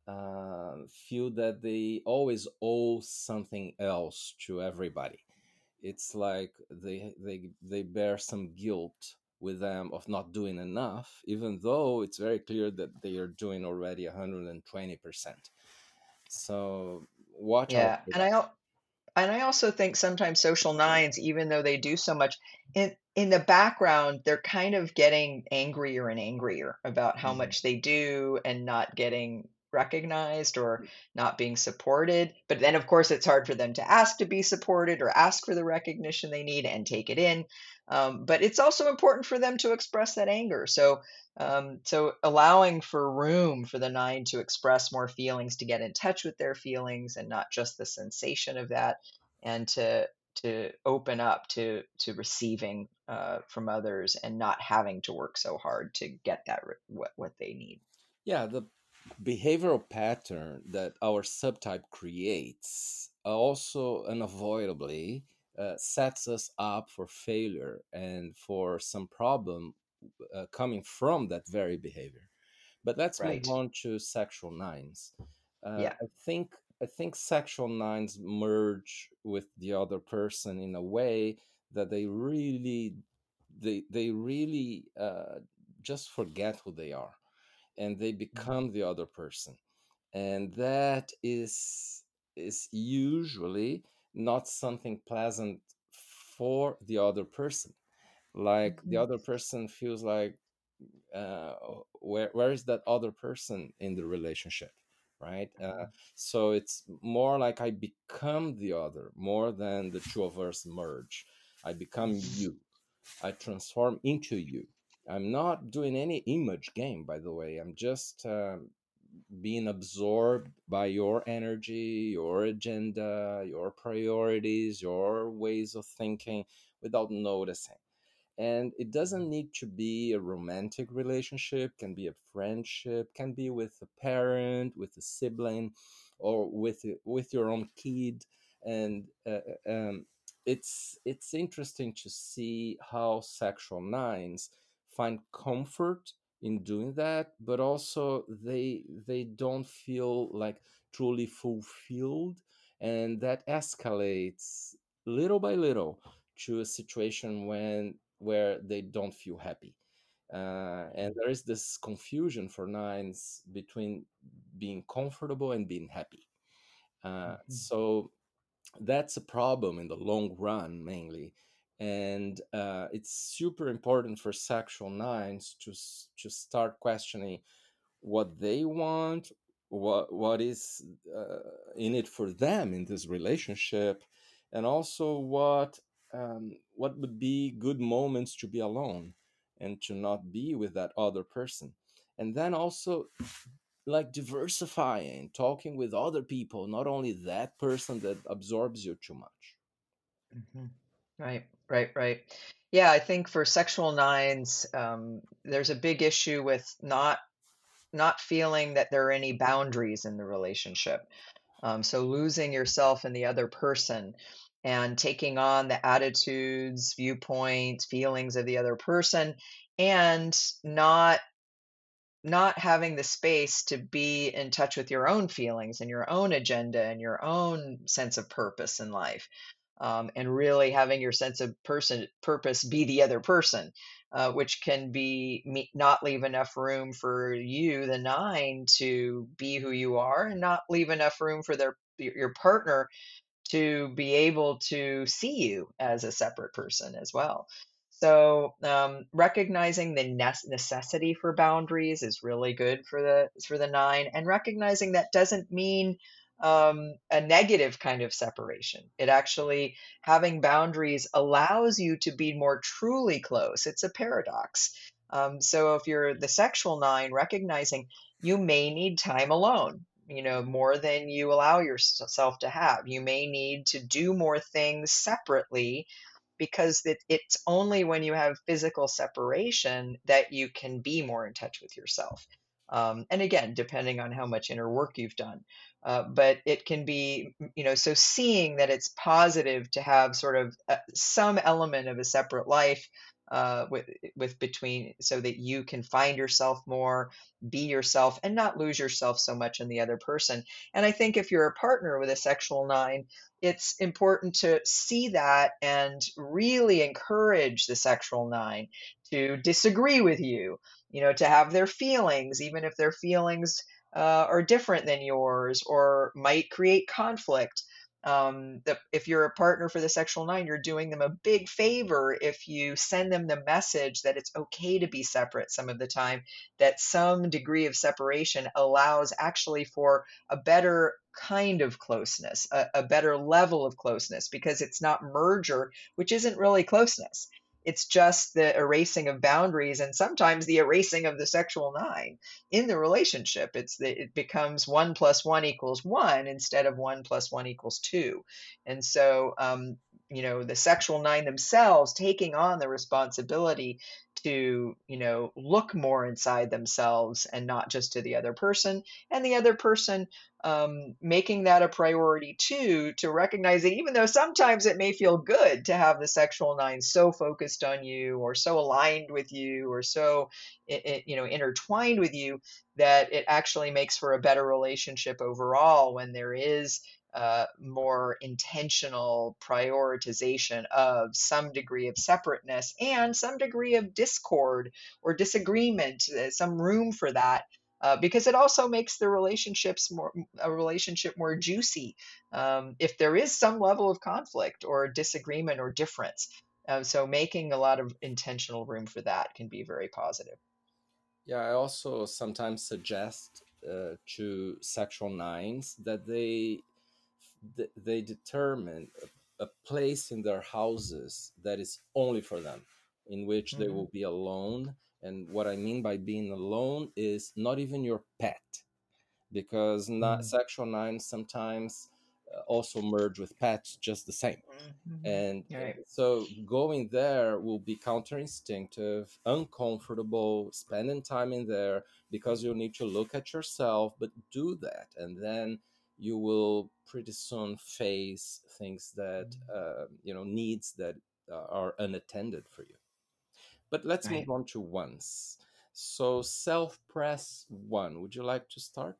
uh, feel that they always owe something else to everybody. It's like they they they bear some guilt with them of not doing enough, even though it's very clear that they are doing already one hundred twenty percent. So watch out Yeah. for And that. I al- And I also think sometimes social nines, even though they do so much, in in the background, they're kind of getting angrier and angrier about how Mhm. much they do and not getting recognized or not being supported. But then, of course, it's hard for them to ask to be supported or ask for the recognition they need and take it in. Um, but it's also important for them to express that anger. So, um, so allowing for room for the nine to express more feelings, to get in touch with their feelings and not just the sensation of that, and to to open up to to receiving uh, from others and not having to work so hard to get that re- what what they need. Yeah, the behavioral pattern that our subtype creates also unavoidably uh, sets us up for failure and for some problem uh, coming from that very behavior. But let's move Right. on to sexual nines. Uh, Yeah. I think I think sexual nines merge with the other person in a way that they really they they really uh, just forget who they are, and they Mhm. become the other person, and that is is usually not something pleasant for the other person. Like the Mhm. other person feels like, uh, where where is that other person in the relationship, right? Uh, Mhm. so it's more like I become the other more than the two of us merge. I become Mhm. you. I transform into you. I'm not doing any image game, by the way. I'm just um, being absorbed by your energy, your agenda, your priorities, your ways of thinking without noticing. And it doesn't need to be a romantic relationship, can be a friendship, can be with a parent, with a sibling, or with with your own kid. And uh, um, it's it's interesting to see how sexual nines find comfort in doing that, but also they they don't feel like truly fulfilled, and that escalates little by little to a situation when where they don't feel happy. Uh, and there is this confusion for nines between being comfortable and being happy. Uh, Mhm. so that's a problem in the long run, mainly. And uh, it's super important for sexual nines to s- to start questioning what they want, what what is uh, in it for them in this relationship, and also what um, what would be good moments to be alone and to not be with that other person. And then also, like, diversifying, talking with other people, not only that person that absorbs you too much. Mhm. Right, right, right. Yeah, I think for sexual nines, um, there's a big issue with not not feeling that there are any boundaries in the relationship. Um, so losing yourself in the other person and taking on the attitudes, viewpoints, feelings of the other person, and not not having the space to be in touch with your own feelings and your own agenda and your own sense of purpose in life, um, and really having your sense of person purpose be the other person, uh, which can be me, not leave enough room for you, the nine, to be who you are, and not leave enough room for their your partner to be able to see you as a separate person as well. So um, recognizing the nes- necessity for boundaries is really good for the for the nine, and recognizing that doesn't mean um, a negative kind of separation. It actually, having boundaries allows you to be more truly close. It's a paradox. Um, so if you're the sexual nine, recognizing you may need time alone, you know, more than you allow yourself to have. You may need to do more things separately, because it, it's only when you have physical separation that you can be more in touch with yourself. Um, and again, depending on how much inner work you've done. Uh, but it can be, you know, so seeing that it's positive to have sort of uh some element of a separate life, uh, with with between, so that you can find yourself more, be yourself, and not lose yourself so much in the other person. And I think if you're a partner with a sexual nine, it's important to see that and really encourage the sexual nine to disagree with you, you know, to have their feelings, even if their feelings uh, are different than yours or might create conflict. Um, the, if you're a partner for the sexual nine, you're doing them a big favor if you send them the message that it's okay to be separate some of the time, that some degree of separation allows actually for a better kind of closeness, a, a better level of closeness, because it's not merger, which isn't really closeness. It's just the erasing of boundaries, and sometimes the erasing of the sexual nine in the relationship. It's the, it becomes one plus one equals one instead of one plus one equals two. And so, um, you know, the sexual nine themselves taking on the responsibility to, you know, look more inside themselves and not just to the other person, and the other person um, making that a priority too, to recognize that even though sometimes it may feel good to have the sexual nine so focused on you, or so aligned with you, or so i- i- you know, intertwined with you, that it actually makes for a better relationship overall when there is uh, more intentional prioritization of some degree of separateness and some degree of discord or disagreement, uh, some room for that, uh, because it also makes the relationships more a relationship more juicy, um, if there is some level of conflict or disagreement or difference. Uh, so making a lot of intentional room for that can be very positive. Yeah, I also sometimes suggest uh, to sexual nines that they th- they determine a, a place in their houses that is only for them, in which they Hmm. will be alone. And what I mean by being alone is not even your pet, because not Hmm. sexual nines sometimes uh, also merge with pets just the same. Hmm. And Right. so going there will be counterinstinctive, uncomfortable, spending time in there because you need to look at yourself, but do that. And then you will pretty soon face things that, uh, you know, needs that uh, are unattended for you. But let's Right. move on to ones. So self press one, would you like to start?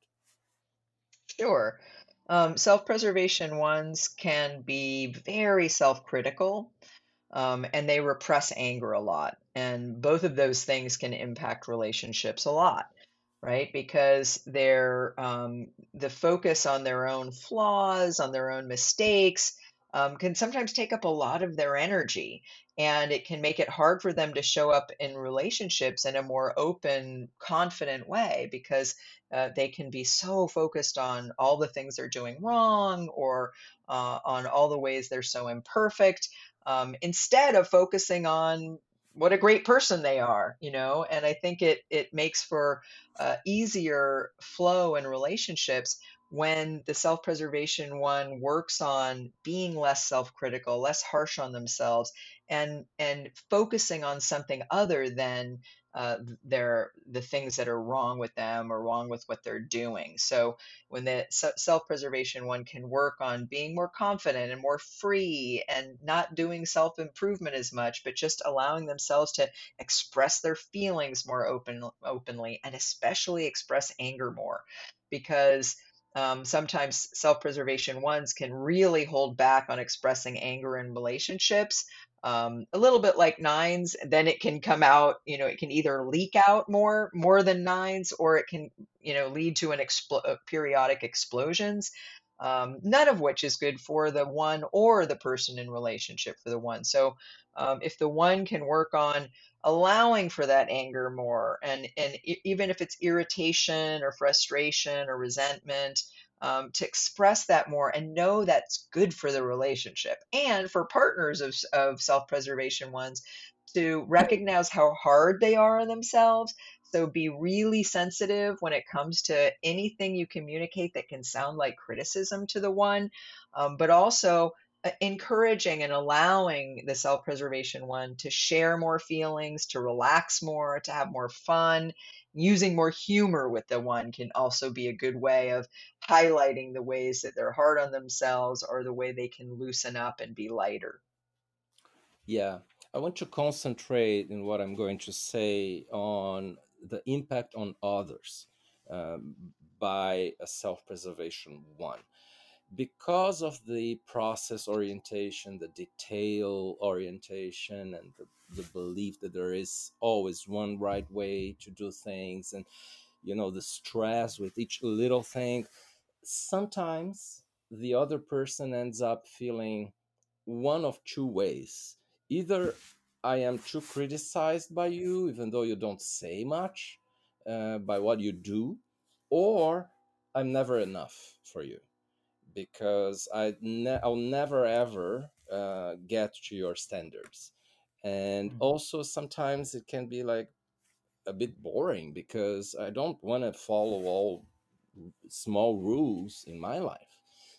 Sure. Um, self-preservation ones can be very self-critical, um, and they repress anger a lot. And both of those things can impact relationships a lot, right? Because they're um, the focus on their own flaws, on their own mistakes, um, can sometimes take up a lot of their energy, and it can make it hard for them to show up in relationships in a more open, confident way because uh, they can be so focused on all the things they're doing wrong or uh, on all the ways they're so imperfect, um, instead of focusing on what a great person they are, you know. And I think it it makes for uh, easier flow in relationships when the self-preservation one works on being less self-critical, less harsh on themselves, and and focusing on something other than uh, their the things that are wrong with them or wrong with what they're doing. So when the self-preservation one can work on being more confident and more free and not doing self-improvement as much, but just allowing themselves to express their feelings more open openly, and especially express anger more, because um, sometimes self-preservation ones can really hold back on expressing anger in relationships, um, a little bit like nines. Then it can come out, you know, it can either leak out more more than nines, or it can, you know, lead to an expl- uh, periodic explosions, um, none of which is good for the one or the person in relationship for the one. So um, if the one can work on allowing for that anger more, and and e- even if it's irritation or frustration or resentment, um, to express that more and know that's good for the relationship, and for partners of, of self-preservation ones to recognize how hard they are on themselves. So be really sensitive when it comes to anything you communicate that can sound like criticism to the one, um, but also uh, encouraging and allowing the self preservation one to share more feelings, to relax more, to have more fun. Using more humor with the one can also be a good way of highlighting the ways that they're hard on themselves or the way they can loosen up and be lighter. Yeah, I want to concentrate in what I'm going to say on the impact on others um, by a self preservation one. Because of the process orientation, the detail orientation, and the, the belief that there is always one right way to do things, and you know, the stress with each little thing, sometimes the other person ends up feeling one of two ways. Either I am too criticized by you, even though you don't say much, uh, by what you do, or I'm never enough for you because I ne- I'll never ever uh, get to your standards. And Mhm. also, sometimes it can be like a bit boring because I don't want to follow all small rules in my life.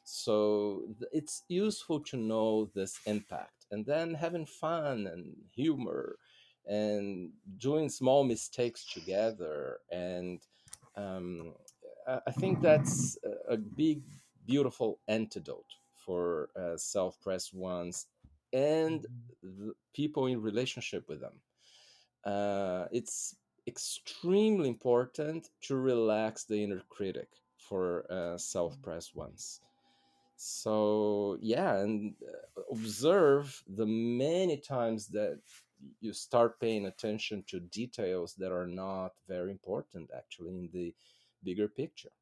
So th- it's useful to know this impact, and then having fun and humor and doing small mistakes together. And um, I I think that's a a big, beautiful antidote for uh, self press ones and the people in relationship with them. Uh, it's extremely important to relax the inner critic for uh, self-pressed ones. So yeah, and uh, observe the many times that you start paying attention to details that are not very important actually in the bigger picture.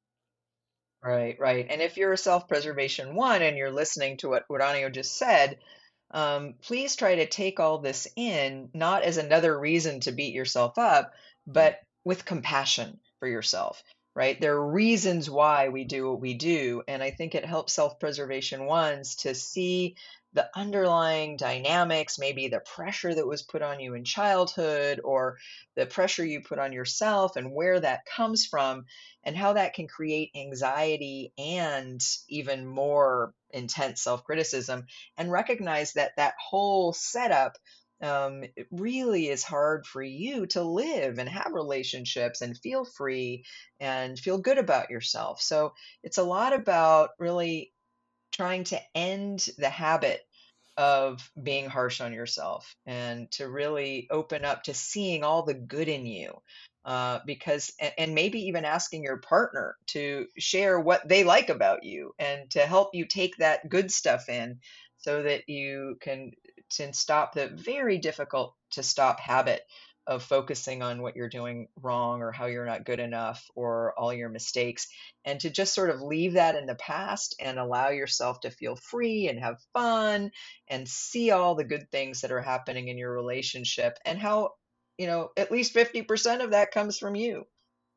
Right, right. And if you're a self-preservation one and you're listening to what Uranio just said, um, please try to take all this in, not as another reason to beat yourself up, Mm. but with compassion for yourself, right? There are reasons why we do what we do. And I think it helps self-preservation ones to see the underlying dynamics, maybe the pressure that was put on you in childhood or the pressure you put on yourself and where that comes from and how that can create anxiety and even more intense self-criticism, and recognize that that whole setup, um, it really is hard for you to live and have relationships and feel free and feel good about yourself. So it's a lot about really trying to end the habit of being harsh on yourself and to really open up to seeing all the good in you. Uh, because, a- and maybe even asking your partner to share what they like about you and to help you take that good stuff in so that you can, can stop the very difficult to stop habit of focusing on what you're doing wrong or how you're not good enough or all your mistakes, and to just sort of leave that in the past and allow yourself to feel free and have fun and see all the good things that are happening in your relationship and how, you know, at least fifty percent of that comes from you.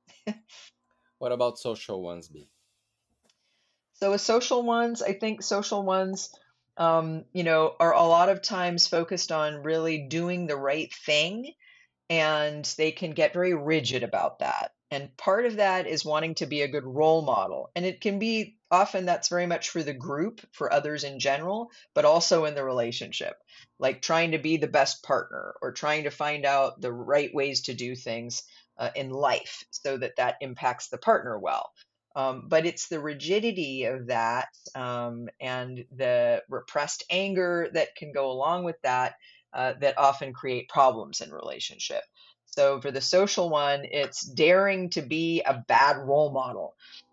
What about social ones, B? So with social ones, I think social ones, um, you know, are a lot of times focused on really doing the right thing, and they can get very rigid about that. And part of that is wanting to be a good role model. And it can be often that's very much for the group, for others in general, but also in the relationship, like trying to be the best partner or trying to find out the right ways to do things uh, in life so that that impacts the partner well. Um, but it's the rigidity of that, um, and the repressed anger that can go along with that, uh, that often create problems in relationship. So for the social one, it's daring to be a bad role model.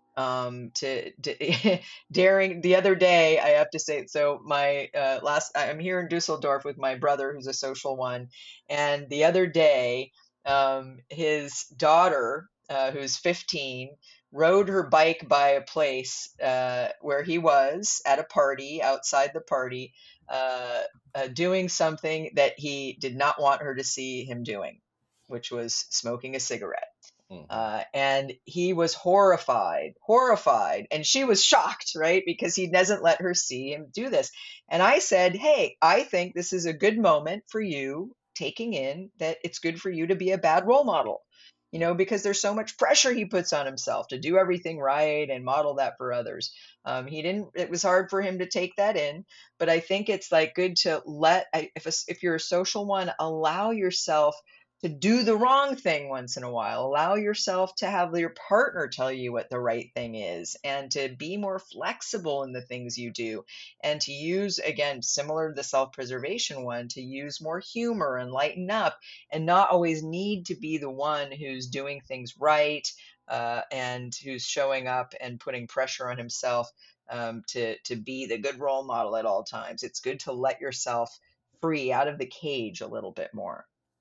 Um, to, to daring. The other day, I have to say, so my uh, last, I'm here in Dusseldorf with my brother, who's a social one, and the other day, um, his daughter, uh, who's fifteen, rode her bike by a place uh, where he was at a party outside the party, uh, uh, doing something that he did not want her to see him doing, which was smoking a cigarette. Hmm. Uh, and he was horrified, horrified. And she was shocked, right? Because he doesn't let her see him do this. And I said, hey, I think this is a good moment for you taking in that it's good for you to be a bad role model, you know, because there's so much pressure he puts on himself to do everything right and model that for others. Um, he didn't, it was hard for him to take that in, but I think it's like good to let, if, a, if you're a social one, allow yourself to do the wrong thing once in a while. Allow yourself to have your partner tell you what the right thing is and to be more flexible in the things you do. And to use, again, similar to the self preservation one, to use more humor and lighten up and not always need to be the one who's doing things right, uh, and who's showing up and putting pressure on himself, um, to, to be the good role model at all times. It's good to let yourself free out of the cage a little bit more.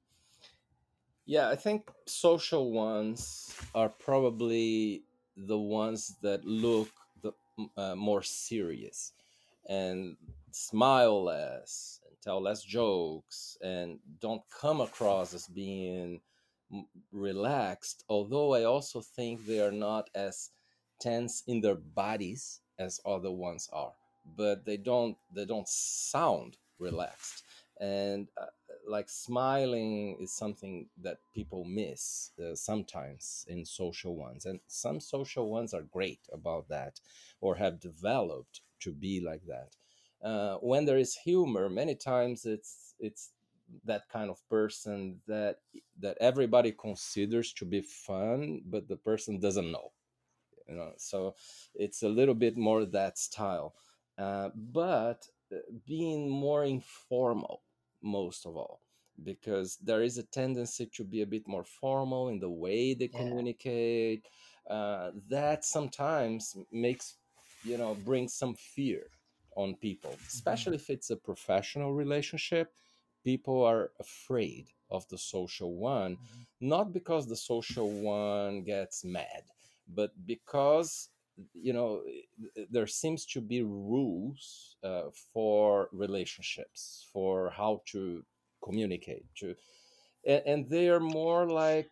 Yeah, I think social ones are probably the ones that look the uh, more serious and smile less and tell less jokes and don't come across as being m- relaxed. Although I also think they are not as tense in their bodies as other ones are, but they don't they don't sound relaxed. And uh, like smiling is something that people miss uh, sometimes in social ones, and some social ones are great about that or have developed to be like that. Uh, when there is humor, many times it's it's that kind of person that that everybody considers to be fun, but the person doesn't know, you know. So it's a little bit more that style, uh, but uh, being more informal most of all, because there is a tendency to be a bit more formal in the way they Yeah. communicate, uh, that sometimes makes, you know, brings some fear on people, Mhm. especially if it's a professional relationship. people are afraid of the social one, Mhm. not because the social one gets mad, but because, you know, there seems to be rules uh, for relationships, for how to communicate, to, and, and they are more like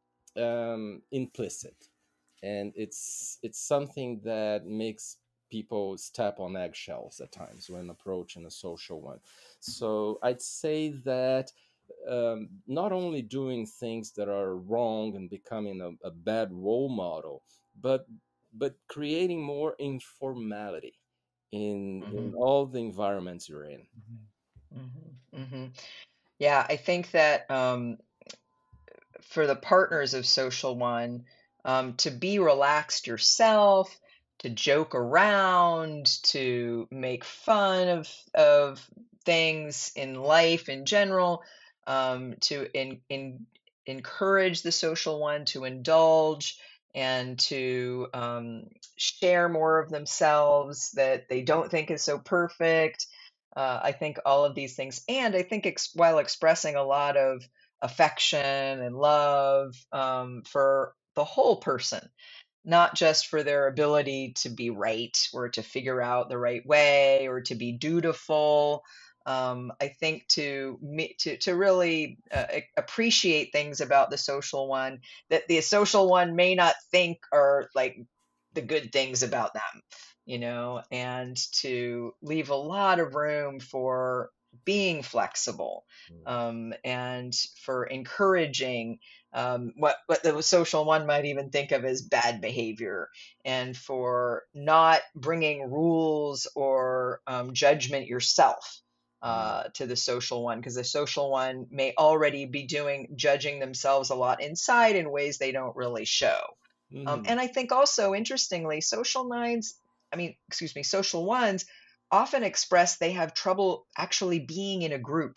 um, implicit, and it's it's something that makes people step on eggshells at times when approaching a social one. So I'd say that um, not only doing things that are wrong and becoming a, a bad role model, but but creating more informality in in Mhm. all the environments you're in. Mhm. Mhm. Mhm. Yeah, I think that um, for the partners of Social One, um, to be relaxed yourself, to joke around, to make fun of of things in life in general, um, to in, in, encourage the Social One to indulge and to um, share more of themselves that they don't think is so perfect. Uh, I think all of these things, and I think ex- while expressing a lot of affection and love um, for the whole person, not just for their ability to be right or to figure out the right way or to be dutiful. Um, I think to me to to really uh, a- appreciate things about the social one that the social one may not think are like the good things about them, you know, and to leave a lot of room for being flexible um, and for encouraging um, what what the social one might even think of as bad behavior, and for not bringing rules or um, judgment yourself uh, to the social one, because the social one may already be doing judging themselves a lot inside in ways they don't really show. Um, Mm-hmm. and I think also interestingly, social nines, I mean, excuse me, social ones often express they have trouble actually being in a group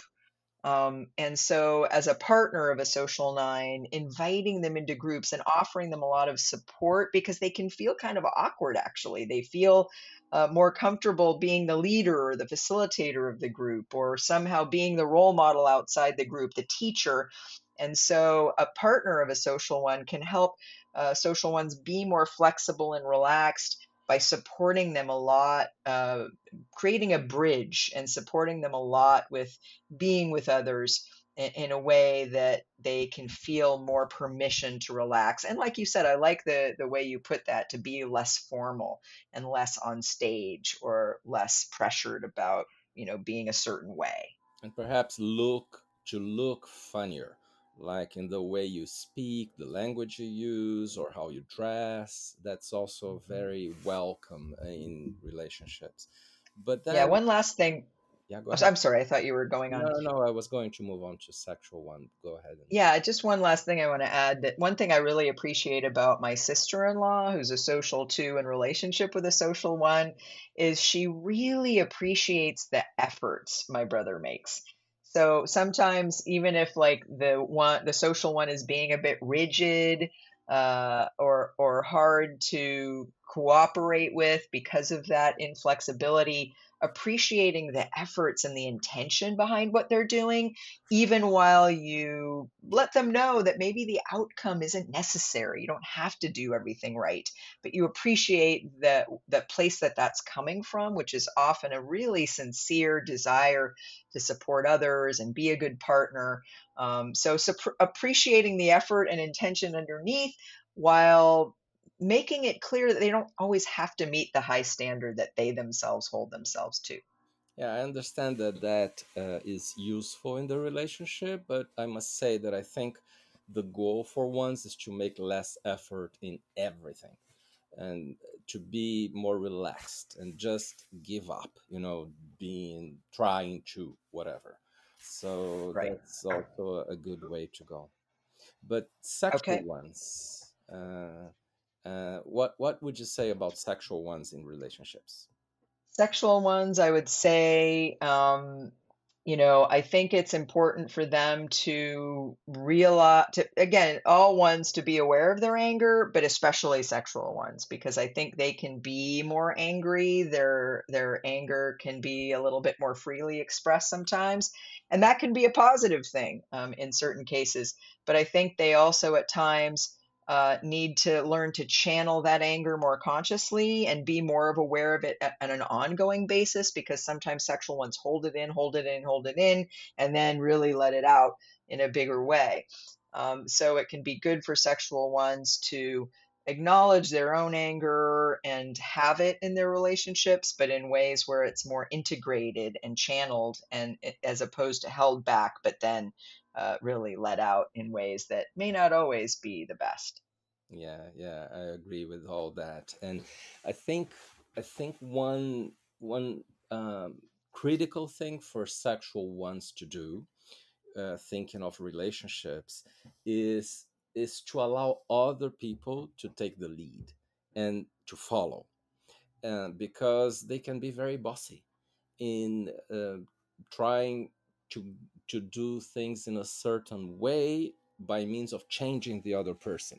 um, and so, as a partner of a social nine, inviting them into groups and offering them a lot of support because they can feel kind of awkward, actually. They feel uh, more comfortable being the leader or the facilitator of the group or somehow being the role model outside the group, the teacher. And so, a partner of a social one can help uh, social ones be more flexible and relaxed by supporting them a lot, uh, creating a bridge and supporting them a lot with being with others in, in a way that they can feel more permission to relax. And like you said, I like the the way you put that, to be less formal and less on stage or less pressured about, you know, being a certain way. And perhaps look to look funnier, like in the way you speak, the language you use, or how you dress. That's also very welcome in relationships. But Yeah, then, one last thing. yeah, go I'm ahead. I'm sorry, I thought you were going No, on. no, no. I was going to move on to sexual one. Go ahead. And Yeah, just one last thing I want to add, that one thing I really appreciate about my sister-in-law, who's a social two in relationship with a social one, is she really appreciates the efforts my brother makes. So sometimes even if like the one the social one is being a bit rigid uh, or or hard to cooperate with because of that inflexibility, appreciating the efforts and the intention behind what they're doing even while you let them know that maybe the outcome isn't necessary. You don't have to do everything right, but you appreciate the the place that that's coming from, which is often a really sincere desire to support others and be a good partner. Um, so, so appreciating the effort and intention underneath, while making it clear that they don't always have to meet the high standard that they themselves hold themselves to. yeah, I understand that that uh, is useful in the relationship, but I must say that I think the goal for once is to make less effort in everything and to be more relaxed and just give up, you know, being trying to whatever. So Right. that's also a good way to go. But sexual Okay. ones, uh, uh, what what would you say about sexual ones in relationships? Sexual ones, I would say, um, you know, I think it's important for them to realize, to, again, all ones to be aware of their anger, but especially sexual ones, because I think they can be more angry. Their their anger can be a little bit more freely expressed sometimes, and that can be a positive thing um, in certain cases. But I think they also at times uh, need to learn to channel that anger more consciously and be more of aware of it at, at an ongoing basis, because sometimes sexual ones hold it in, hold it in, hold it in, and then really let it out in a bigger way. Um, so it can be good for sexual ones to acknowledge their own anger and have it in their relationships, but in ways where it's more integrated and channeled, and as opposed to held back, but then uh, really let out in ways that may not always be the best. Yeah, yeah, I agree with all that. And I think I think one one um, critical thing for sexual ones to do, uh, thinking of relationships, is is to allow other people to take the lead and to follow, uh, because they can be very bossy in uh, trying to to do things in a certain way by means of changing the other person.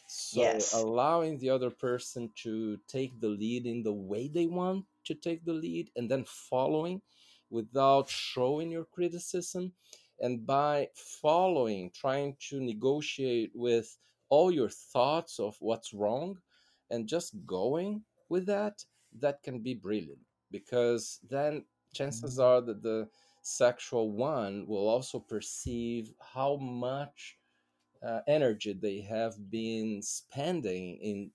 So Yes. allowing the other person to take the lead in the way they want to take the lead, and then following without showing your criticism, and by following trying to negotiate with all your thoughts of what's wrong and just going with that, that can be brilliant, because then chances are that the sexual one will also perceive how much uh, energy they have been spending in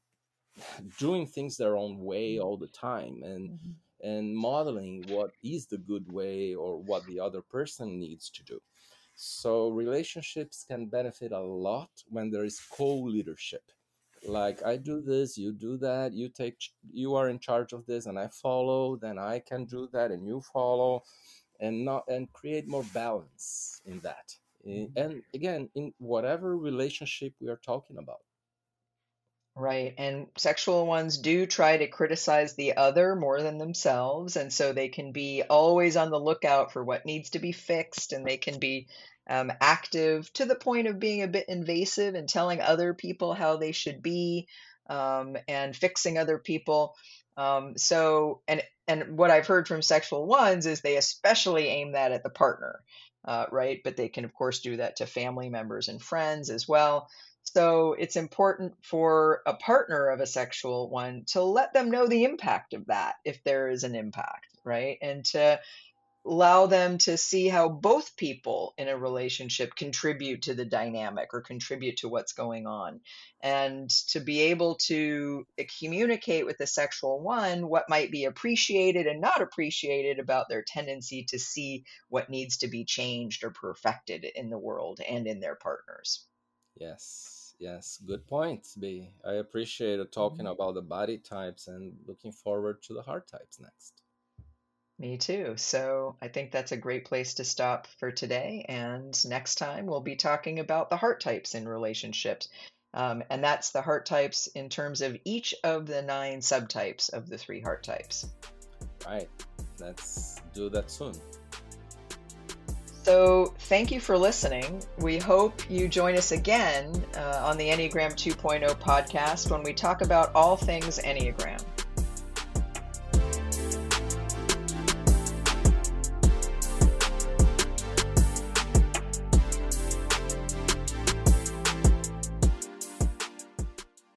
doing things their own way all the time, and Mhm. and modeling what is the good way or what the other person needs to do. So relationships can benefit a lot when there is co-leadership. Like, I do this, you do that, you take you are in charge of this and I follow, then I can do that and you follow, and not and create more balance in that. Eh, and again, in whatever relationship we are talking about. Right. And sexual ones do try to criticize the other more than themselves. And so they can be always on the lookout for what needs to be fixed. And they can be um, active to the point of being a bit invasive and telling other people how they should be, um, and fixing other people. Um, so, and, and what I've heard from sexual ones is they especially aim that at the partner, uh, right? But they can, of course, do that to family members and friends as well. So it's important for a partner of a sexual one to let them know the impact of that, if there is an impact, right? And to allow them to see how both people in a relationship contribute to the dynamic or contribute to what's going on. And to be able to communicate with the sexual one what might be appreciated and not appreciated about their tendency to see what needs to be changed or perfected in the world and in their partners. Yes, yes, good point, B. I appreciate talking about the body types, and looking forward to the heart types next. Me too. So I think that's a great place to stop for today. And next time we'll be talking about the heart types in relationships. Um, and that's the heart types in terms of each of the nine subtypes of the three heart types. Right, let's do that soon. So thank you for listening. We hope you join us again uh, on the Enneagram 2.0 podcast when we talk about all things Enneagram.